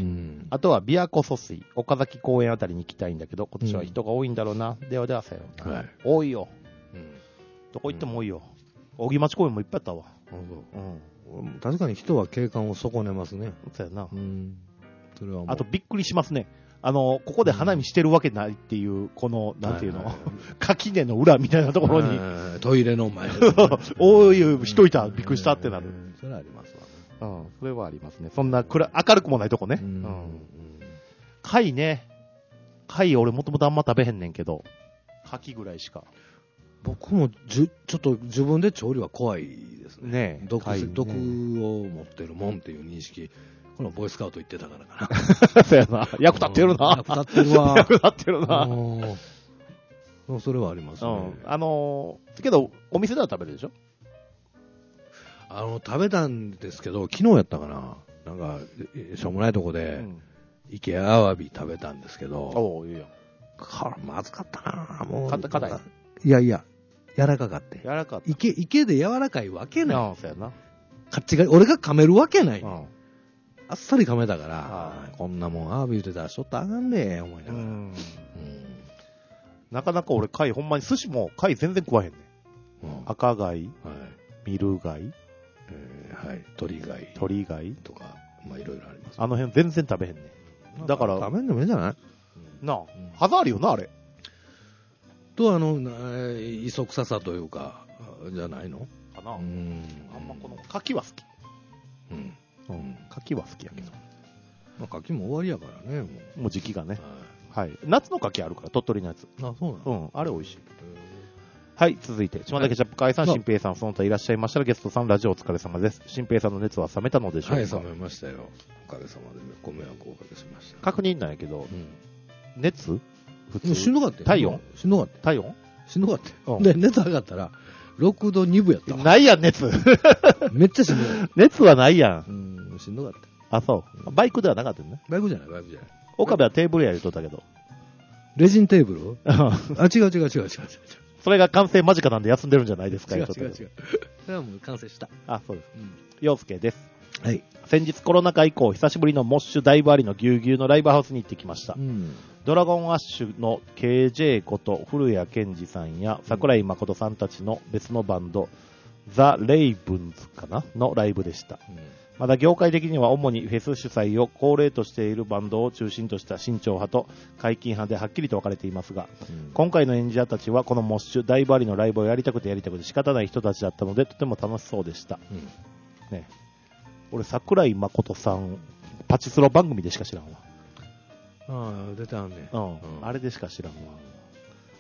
あとは琵琶湖疎水岡崎公園あたりに行きたいんだけど今年は人が多いんだろうな、うん、ではではさようなら、はい、多いよ、うん、どこ行っても多いよ、うん、荻町公園もいっぱいあったわ、 うん、確かに人は景観を損ねますね。 そうやな、うん、 それはもうあとびっくりしますね、あのここで花見してるわけないっていう、このなんていうの、はいはいはい、垣根の裏みたいなところにトイレの前多い人いた、びっくりしたってなる、 それはありますわ。 うん、それはありますね。そんな暗明るくもないとこね。うん。うん、貝ね。貝俺もともとあんま食べへんねんけど、牡蠣ぐらいしか。 僕もじゅちょっと自分で調理は怖いですね。 ねえ。 毒、ね、毒を持ってるもんっていう認識。このボーイスカウト言ってたからかな。 そうやな。役立ってるな。 役立ってるわ。 役立ってるな。 それはありますね。 うん、あのー、けど、お店では食べるでしょ？ あの、食べたんですけど、昨日やったかな。なんか、しょうもないとこで、うん、池アワビ食べたんですけど、 おういいよ。 まずかったなもう。 かたい。 いやいや、柔らかかって。 柔らかった。 池、池で柔らかいわけない。 ああ、そうやな。 カッチが、俺が噛めるわけない。うん、あっさり噛めたから、こんなもんアワビ言ってたらちょっとあかんで、思いながら。うんうん、 なかなか俺貝、ほんまに寿司も貝全然食わへんね、うん。赤貝、はい、ミル貝、 えー、はい、鳥貝。 鳥貝とか、まあいろいろあります、ね。 あの辺全然食べへんね。だから。 食べんでもいいんじゃない？ なあ、うん、歯触りよな、あれ。 と、あの、磯臭さというか、じゃないのかな。うん。あんまこの、牡蠣は好き。うん。うん。牡蠣は好きやけど。 まあ、牡蠣も終わりやからね、もう。もう時期がね。はい。はい、夏の牡蠣あるから、鳥取のやつ。 あ、そうなの？ うん。あれ美味しい。はい、続いて、島田ケチャップ会さん、新平さん、その他いらっしゃいましたら、ゲストさん、ラジオお疲れ様です。新平さんの熱は冷めたのでしょうか？ はい、冷めましたよ。おかげさまでご迷惑をおかけしました。 確認なんやけど、うん、熱普通しんどかったよ。 体温しんどかった。 体温しんどかったよ。で、熱上がったら、ろくどにぶやったわ。 ないやん、熱。 めっちゃしんどい。 熱はないやん。 うん、しんどかった。 あ、そう。バイクではなかったよね。 バイクじゃない、バイクじゃない。 岡部はテーブルや言うとったけど。 レジンテーブルあ、違う違う違う違う違う違う。 それが完成間近なんで休んでるんじゃないですか？ 違う違う違う。それはもう完成した。 あ、そうです。うん。陽介です。 はい。 先日コロナ禍以降、久しぶりのモッシュダイブありのぎゅうぎゅうのライブハウスに行ってきました。うん、ドラゴンアッシュの ケージェー こと古谷健二さんや桜井誠さんたちの別のバンド、ザ・レイブンズかなのライブでした。うん、まだ業界的には主にフェス主催を恒例としているバンドを中心とした慎重派と解禁派ではっきりと分かれていますが、うん、今回の演者たちはこのモッシュダイブありのライブをやりたくてやりたくて仕方ない人たちだったのでとても楽しそうでした。うん、ね、俺桜井誠さんパチスロ番組でしか知らんわ。 ああ出てあんねん。 うん、うん、あれでしか知らんわ。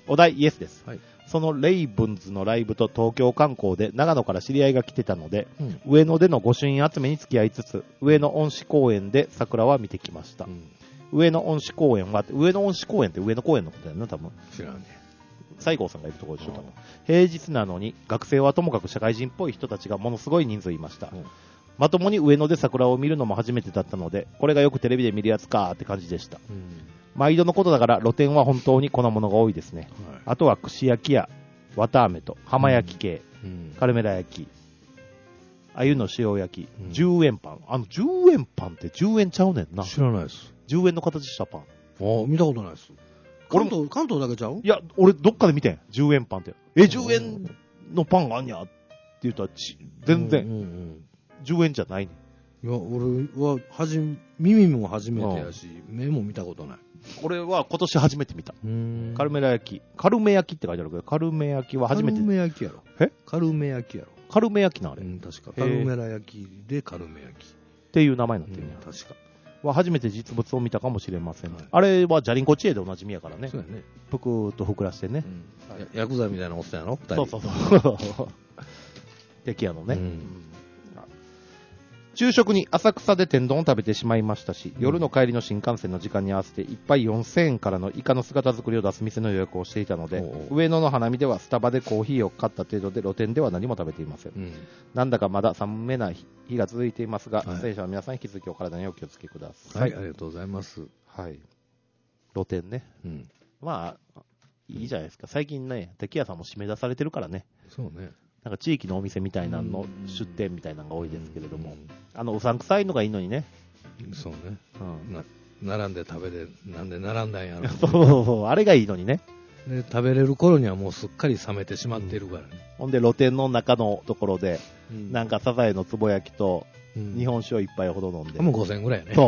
お題イエスです。 はい。 そのレイブンズのライブと東京観光で長野から知り合いが来てたので、 うん、 上野での御朱印集めに付き合いつつ、上野恩賜公園で桜は見てきました。うん、上野恩賜公園は、上野恩賜公園って上野公園のことだよな、多分。 知らんね。 西郷さんがいるところでしょ、多分。平日なのに、学生はともかく社会人っぽい人たちがものすごい人数いました。うん、まともに上野で桜を見るのも初めてだったので、これがよくテレビで見るやつかーって感じでした。うん、毎度のことだから露店は本当にこのものが多いですね。はい、あとは串焼きや綿あめと浜焼き系、うん、カルメラ焼き、鮎の塩焼き、うん、じゅうえんパン。あのじゅうえんパンってじゅうえんちゃうねんな。 知らないです。 じゅうえんの形したパン。 ああ、見たことないです。関東、関東だけちゃう？ いや、俺どっかで見てん。じゅうえんパンって。え、じゅうえんのパンがあんやって言ったらち、全然、うんうんうん、じゅうえんじゃないねん。 いや、俺ははじ、耳も初めてやし、うん、目も見たことない。 俺は今年初めて見た。カルメラ焼き。カルメ焼きって書いてあるけど、カルメ焼きは初めて。 カルメ焼きやろ。 えカルメ焼きやろ。 カルメ焼きなあれ。 うん、確か。カルメラ焼きでカルメ焼き。 っていう名前になってるんや、 うん、確か。 は初めて実物を見たかもしれません。はい、あれはジャリンコ知恵でおなじみやからね。 そうやね。 ぷくーっと膨らしてね。 うん、ヤクザみたいなおっさんやろ二人。 そうそうそう。敵やのね。うん、昼食に浅草で天丼を食べてしまいましたし、夜の帰りの新幹線の時間に合わせていっぱいよんせんえんからのイカの姿作りを出す店の予約をしていたので、上野の花見ではスタバでコーヒーを買った程度で露店では何も食べていません。うん、なんだかまだ寒めな日が続いていますが、出演者の皆さん引き続きお体にお気をつけください。 はい、ありがとうございます。 はい。露店ね。うん、まあ、いいじゃないですか。最近ね、敵屋さんも締め出されてるからね。 そうね。 なんか地域のお店みたいなの出店みたいなのが多いですけれども、あのうさんくさいのがいいのにね。 そうね。うん、な並んで食べれ、なんで並んだんやろ。 そうそうそう、あれがいいのにね。 で食べれる頃にはもうすっかり冷めてしまってるからね。うん、 ほんで露店の中のところで、うん、なんかサザエのつぼ焼きと日本酒を一杯ほど飲んで。 もうごせんえんぐらいやね。 そう。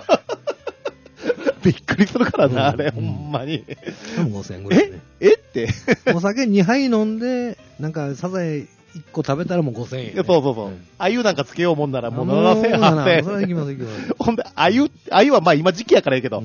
びっくりするからな、うん、あれ、ほんまに。 もうごせんえんぐらいね。 ええって。 お酒にはい飲んで、なんかサザエいっこ食べたらもうごせんえん、ね。 そうそうそう。あゆなんかつけようもんならもうななせん、はっせんえん。 それはいきます、いきます。 ほんで、あゆ、あゆはまあ今時期やからやけど、うん、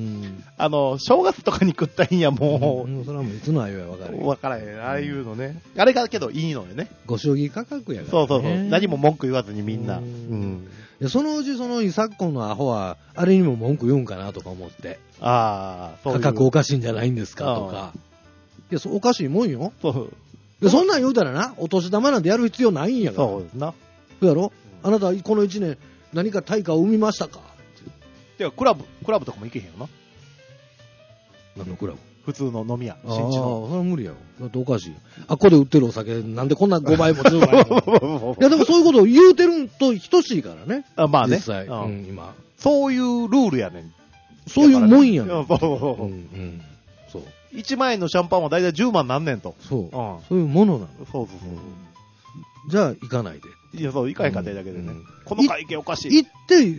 あの、正月とかに食ったらいいんや、もう。 うん、それはもういつのあゆや分からへん。 分からへん。ああいうのね。あれがけどいいのよね。 ご祝儀価格やから、ね。 そうそうそう。何も文句言わずにみんな。うん。うんいやそのうちその昨今のアホは、あれにも文句言うんかなとか思って。 ああ、 そういう。価格おかしいんじゃないんですかとか。いや、そおかしいもんよ。そう。でそんなん言うたらな、お年玉なんてやる必要ないんやから。 そうですな。 そうやろ、うん、あなたこのいちねん何か対価を生みましたかいや、クラブ、クラブとかも行けへんよな。 何のクラブ普通の飲み屋。 新地の。ああ、それは無理やろ。だっておかしい。あっこで売ってるお酒、なんでこんなごばいもじゅうばいも。いや、でもそういうことを言うてると等しいからね。 あまあね。 実際、うん、今。 そういうルールやねん。 そういうもんやねん。 そうそうそう。うんうん、そう。いちまんえんのシャンパンはだいたいじゅうまんなんねんと。 そう。うん、そういうものなの。 そうそうそう。 うん、じゃあ、行かないで。 いや、そう、行かへんかっただけでね、うん。この会計おかしい。 行って、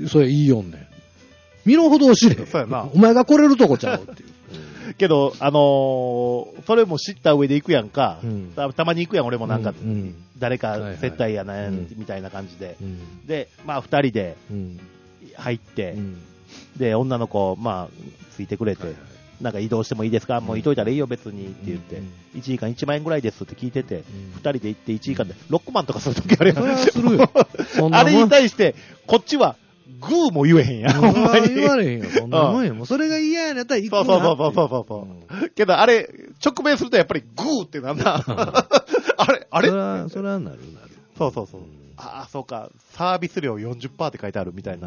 それいいよんねん。身の程を知れ。 そうやな。 お前が来れるとこちゃうっていう。 けど、あのー、それも知った上で行くやんか。うん、た, たまに行くやん、俺もなんか、うんうん、誰か接待やな、はいはい、みたいな感じで。うん、で、まあ、二人で入って、うん、で、女の子、まあ、ついてくれて、はいはい、なんか移動してもいいですか、うん、もういといたらいいよ、別にって言って、うん、いちじかんいちまんえんぐらいですって聞いてて、うん、ふたりで行っていちじかんでろくまんとかするときあるやん。それはするよ。あれに対して、こっちは、グーも言えへんやん。ほんまに。 言われへんよ。そんなもんや。もうそれが嫌やなったら行くな。 そうそうそうそうそう、うん。けどあれ、直面するとやっぱりグーってなんだ。あれあれそら、そらなるなる。 そうそうそう。うん、ああ、そうか。サービス料 よんじゅっパーセント って書いてあるみたいな。うん、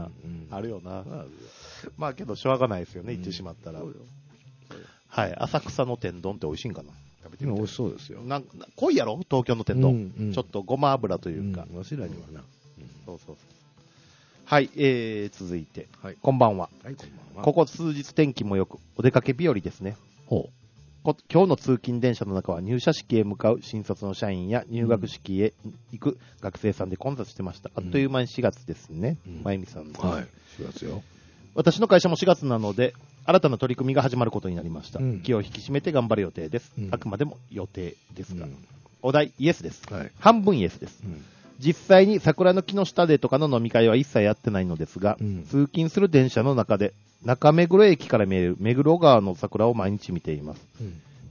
あるよな。まあけどしょうがないですよね。行ってしまったら。はい。浅草の天丼って美味しいんかな。 食べてみて。美味しそうですよ。 なん濃いやろ東京の天丼、うんうん。ちょっとごま油というか。 わしらにはな。 そうそうそう。はい、えー、続いて、はい、こんばんは。はい、こんばんは。ここ数日天気もよく、お出かけ日和ですね。ほう。こ今日の通勤電車の中は入社式へ向かう新卒の社員や入学式へ行く学生さんで混雑してました。うん、あっという間にしがつですね。うん、まゆみさん。 はい、しがつよ。 私の会社もしがつなので、新たな取り組みが始まることになりました。うん、気を引き締めて頑張る予定です。うん、あくまでも予定ですが。うん、お題、イエスです。はい、半分イエスです。うん実際に桜の木の下でとかの飲み会は一切やってないのですが、うん、通勤する電車の中で中目黒駅から見える目黒川の桜を毎日見ています。うん、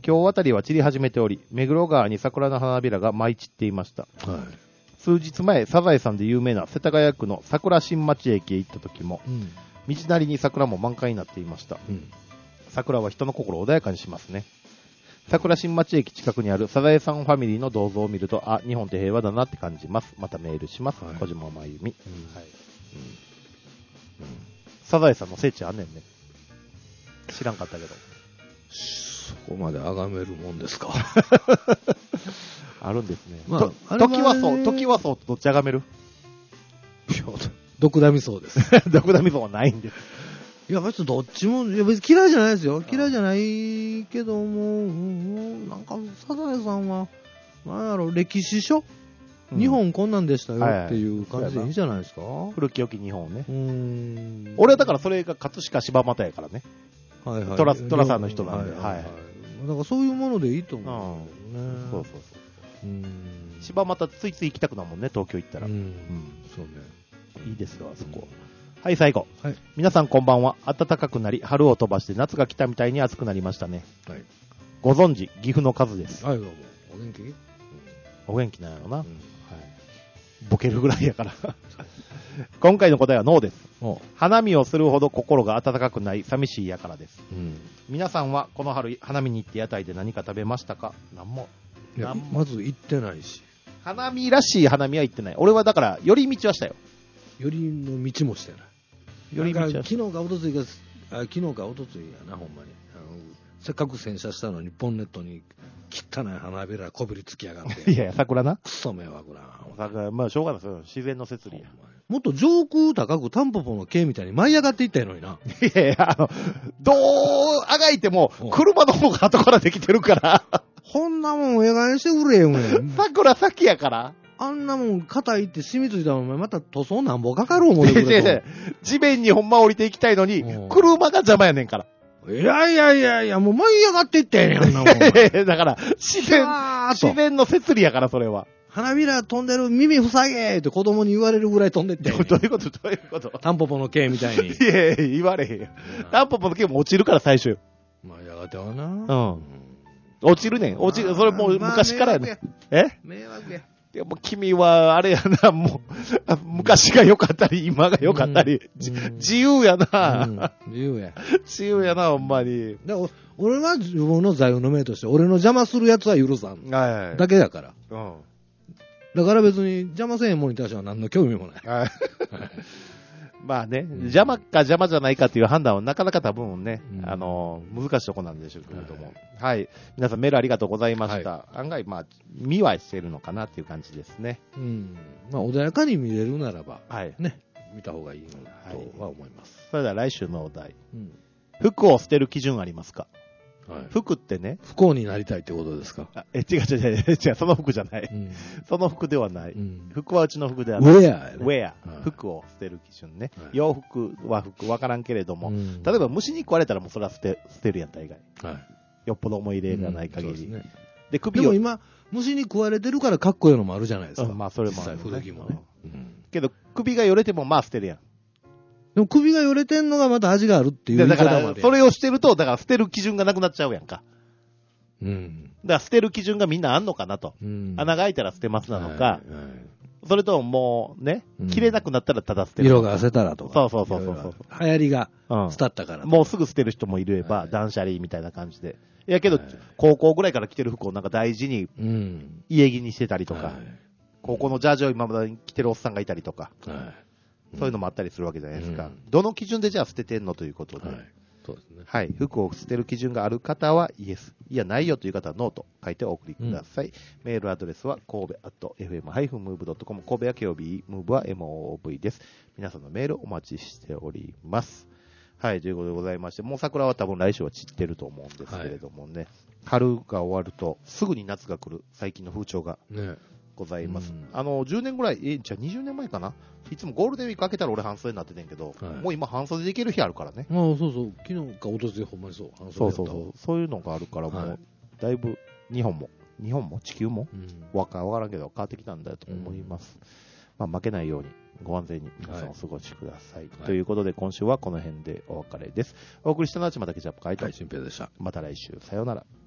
今日あたりは散り始めており、目黒川に桜の花びらが舞い散っていました。はい、数日前、サザエさんで有名な世田谷区の桜新町駅へ行った時も、うん、道なりに桜も満開になっていました。うん、桜は人の心を穏やかにしますね。桜新町駅近くにあるサザエさんファミリーの銅像を見ると、あ、日本って平和だなって感じます。またメールします。はい、小島真由美。うんはいうんうん。サザエさんの聖地あんねんね。知らんかったけど。 そこまで崇めるもんですか。 あるんですね。まあ、時はそう、時はそうとどっち崇める？ いや、毒ダミそうです。 毒ダミそうはないんです。 いや、別にどっちも、いや別に嫌いじゃないですよ。嫌いじゃないけども、うん、なんか、サザエさんは、なんやろ、歴史書、うん、日本こんなんでしたよっていう感じでいいじゃないですか。はいはい、 古き良き日本ね。うーん。俺はだからそれが葛飾柴又やからね。はいはい。トラ、トラさんの人なんで。はいはい、はい。 だからそういうものでいいと思うんだよね。うん、そうそうそう。うん。柴又ついつい行きたくなるもんね、東京行ったら。うん。うん、 そうね。 いいですよ、あそこ。はい、最後、はい。皆さんこんばんは。暖かくなり、春を飛ばして夏が来たみたいに暑くなりましたね。はい。ご存知、岐阜の数です。 はい、どうも。お元気、うん、 お元気なんやろな。うん、はい。ボケるぐらいやから。今回の答えはノーです。花見をするほど心が暖かくない、寂しいやからです。うん、皆さんはこの春、花見に行って屋台で何か食べましたか？なんも。 いや、まず行ってないし。 花見らしい花見は行ってない。俺はだから、寄り道はしたよ。 寄りの道もしてない。寄り道は昨日かおとついが、あ昨日かおとついやな、ほんまに。あのせっかく洗車したのに、ボンネットに汚い花びらこびりつきやがって。 いやいや、桜な。 くそ迷惑な。 桜、まあ、しょうがないですよ。自然の摂理や。 もっと上空高くタンポポの毛みたいに舞い上がっていったやのにな。 いやいや、あの、どうあがいても、車の方が後からできてるから。 こんなもんええ加減してくれよ、 桜先やから。 あんなもん、肩いって染みついたら、また塗装なんぼかかる思うてくれと。 地面にほんま降りていきたいのに、車が邪魔やねんから。 いやいやいやいや、もう舞い上がっていったやねん、あんなもん。 だから、自然、自然の摂理やから、それは。 花びら飛んでる、耳塞げって子供に言われるぐらい飛んでってん。 どういうことどういうことタンポポの毛みたいに。 いやいや、言われへんよ。タンポポの毛も落ちるから、最初よ。 まあ、やがてはな。うん。落ちるねん。落ちる。それもう昔からやねん。え迷惑や。 いや、もう君は、あれやな、もう、昔が良かったり、今が良かったり、うん、自由やな、うん。 自由や。 自由やな、ほんまに。 だ俺は自分の座右の銘として、俺の邪魔するやつは許さん。はいはい、だけだから。うん。だから別に邪魔せんえんもんに対しては何の興味もない。はい。 まあね、うん、邪魔か邪魔じゃないかっていう判断はなかなか多分ね、うん、あの、難しいとこなんでしょうけれども。はい、はい。皆さんメールありがとうございました。はい、案外、まあ、見はしてるのかなっていう感じですね。 うん。まあ、穏やかに見れるならば、はい。ね、見た方がいいのとは思います。はい、 それでは来週のお題。うん、服を捨てる基準ありますか？はい、服ってね、 不幸になりたいってことですか？ あえ違う違う違う違う、その服じゃない、うん、その服ではない、うん、服はうちの服ではない、 ウェア、ね、 ウェア、はい、服を捨てる基準ね、はい、洋服和服わからんけれども、うん、例えば虫に食われたらもうそれは捨て捨てるやん大概、はい、よっぽど思い入れがない限り、うん、で、ね、 で首をでも今虫に食われてるからかっこいいのもあるじゃないですか、 うん、まあそれもある、 ね、古着もね、 うん、けど首がよれてもまあ捨てるやん。 でも首がよれてんのがまた味があるっていう言い方まで。 だからそれをしてるとだから捨てる基準がなくなっちゃうやんか。うん、だから捨てる基準がみんなあんのかなと、うん、穴が開いたら捨てますなのか、はいはい、それとももうね、うん、切れなくなったらただ捨てる、 色が褪せたらとか、 そうそうそうそうそう、 流行りが伝ったから、 うん、もうすぐ捨てる人もいれば、はい、断捨離みたいな感じで、いやけど、はい、高校ぐらいから着てる服をなんか大事に家着にしてたりとか、はい、高校のジャージを今まで着てるおっさんがいたりとか、はい、そういうのもあったりするわけじゃないですか、うん、どの基準でじゃあ捨ててんのということで、はい、そうですね。はい。服を捨てる基準がある方はイエス。いや、ないよという方はノーと書いてお送りください。うん、メールアドレスは神戸アット エフエム ハイフンムーブドットコム。神戸は ケーオービー、ムーブは エムオーブイ です。皆さんのメールお待ちしております。はい。ということでございまして、もう桜は多分来週は散ってると思うんですけれどもね。はい、春が終わるとすぐに夏が来る最近の風潮が。ね。ございます、うん、あのじゅうねんぐらい、えじゃあにじゅうねんまえかな、いつもゴールデンウィーク明けたら俺半袖になっててんけど、はい、もう今半袖で行ける日あるからね。 ああそうそう、昨日かおとついほんまにそう半袖そうそうそうそういうのがあるからもう、はい、だいぶ日本も日本も地球も、うん、わからんけど変わってきたんだと思います、うん、まあ負けないようにご安全に皆さんお過ごしください、はい、ということで今週はこの辺でお別れです。お送りしたのはちまたケチャップ会と、 はい、新平でした。 また来週さようなら。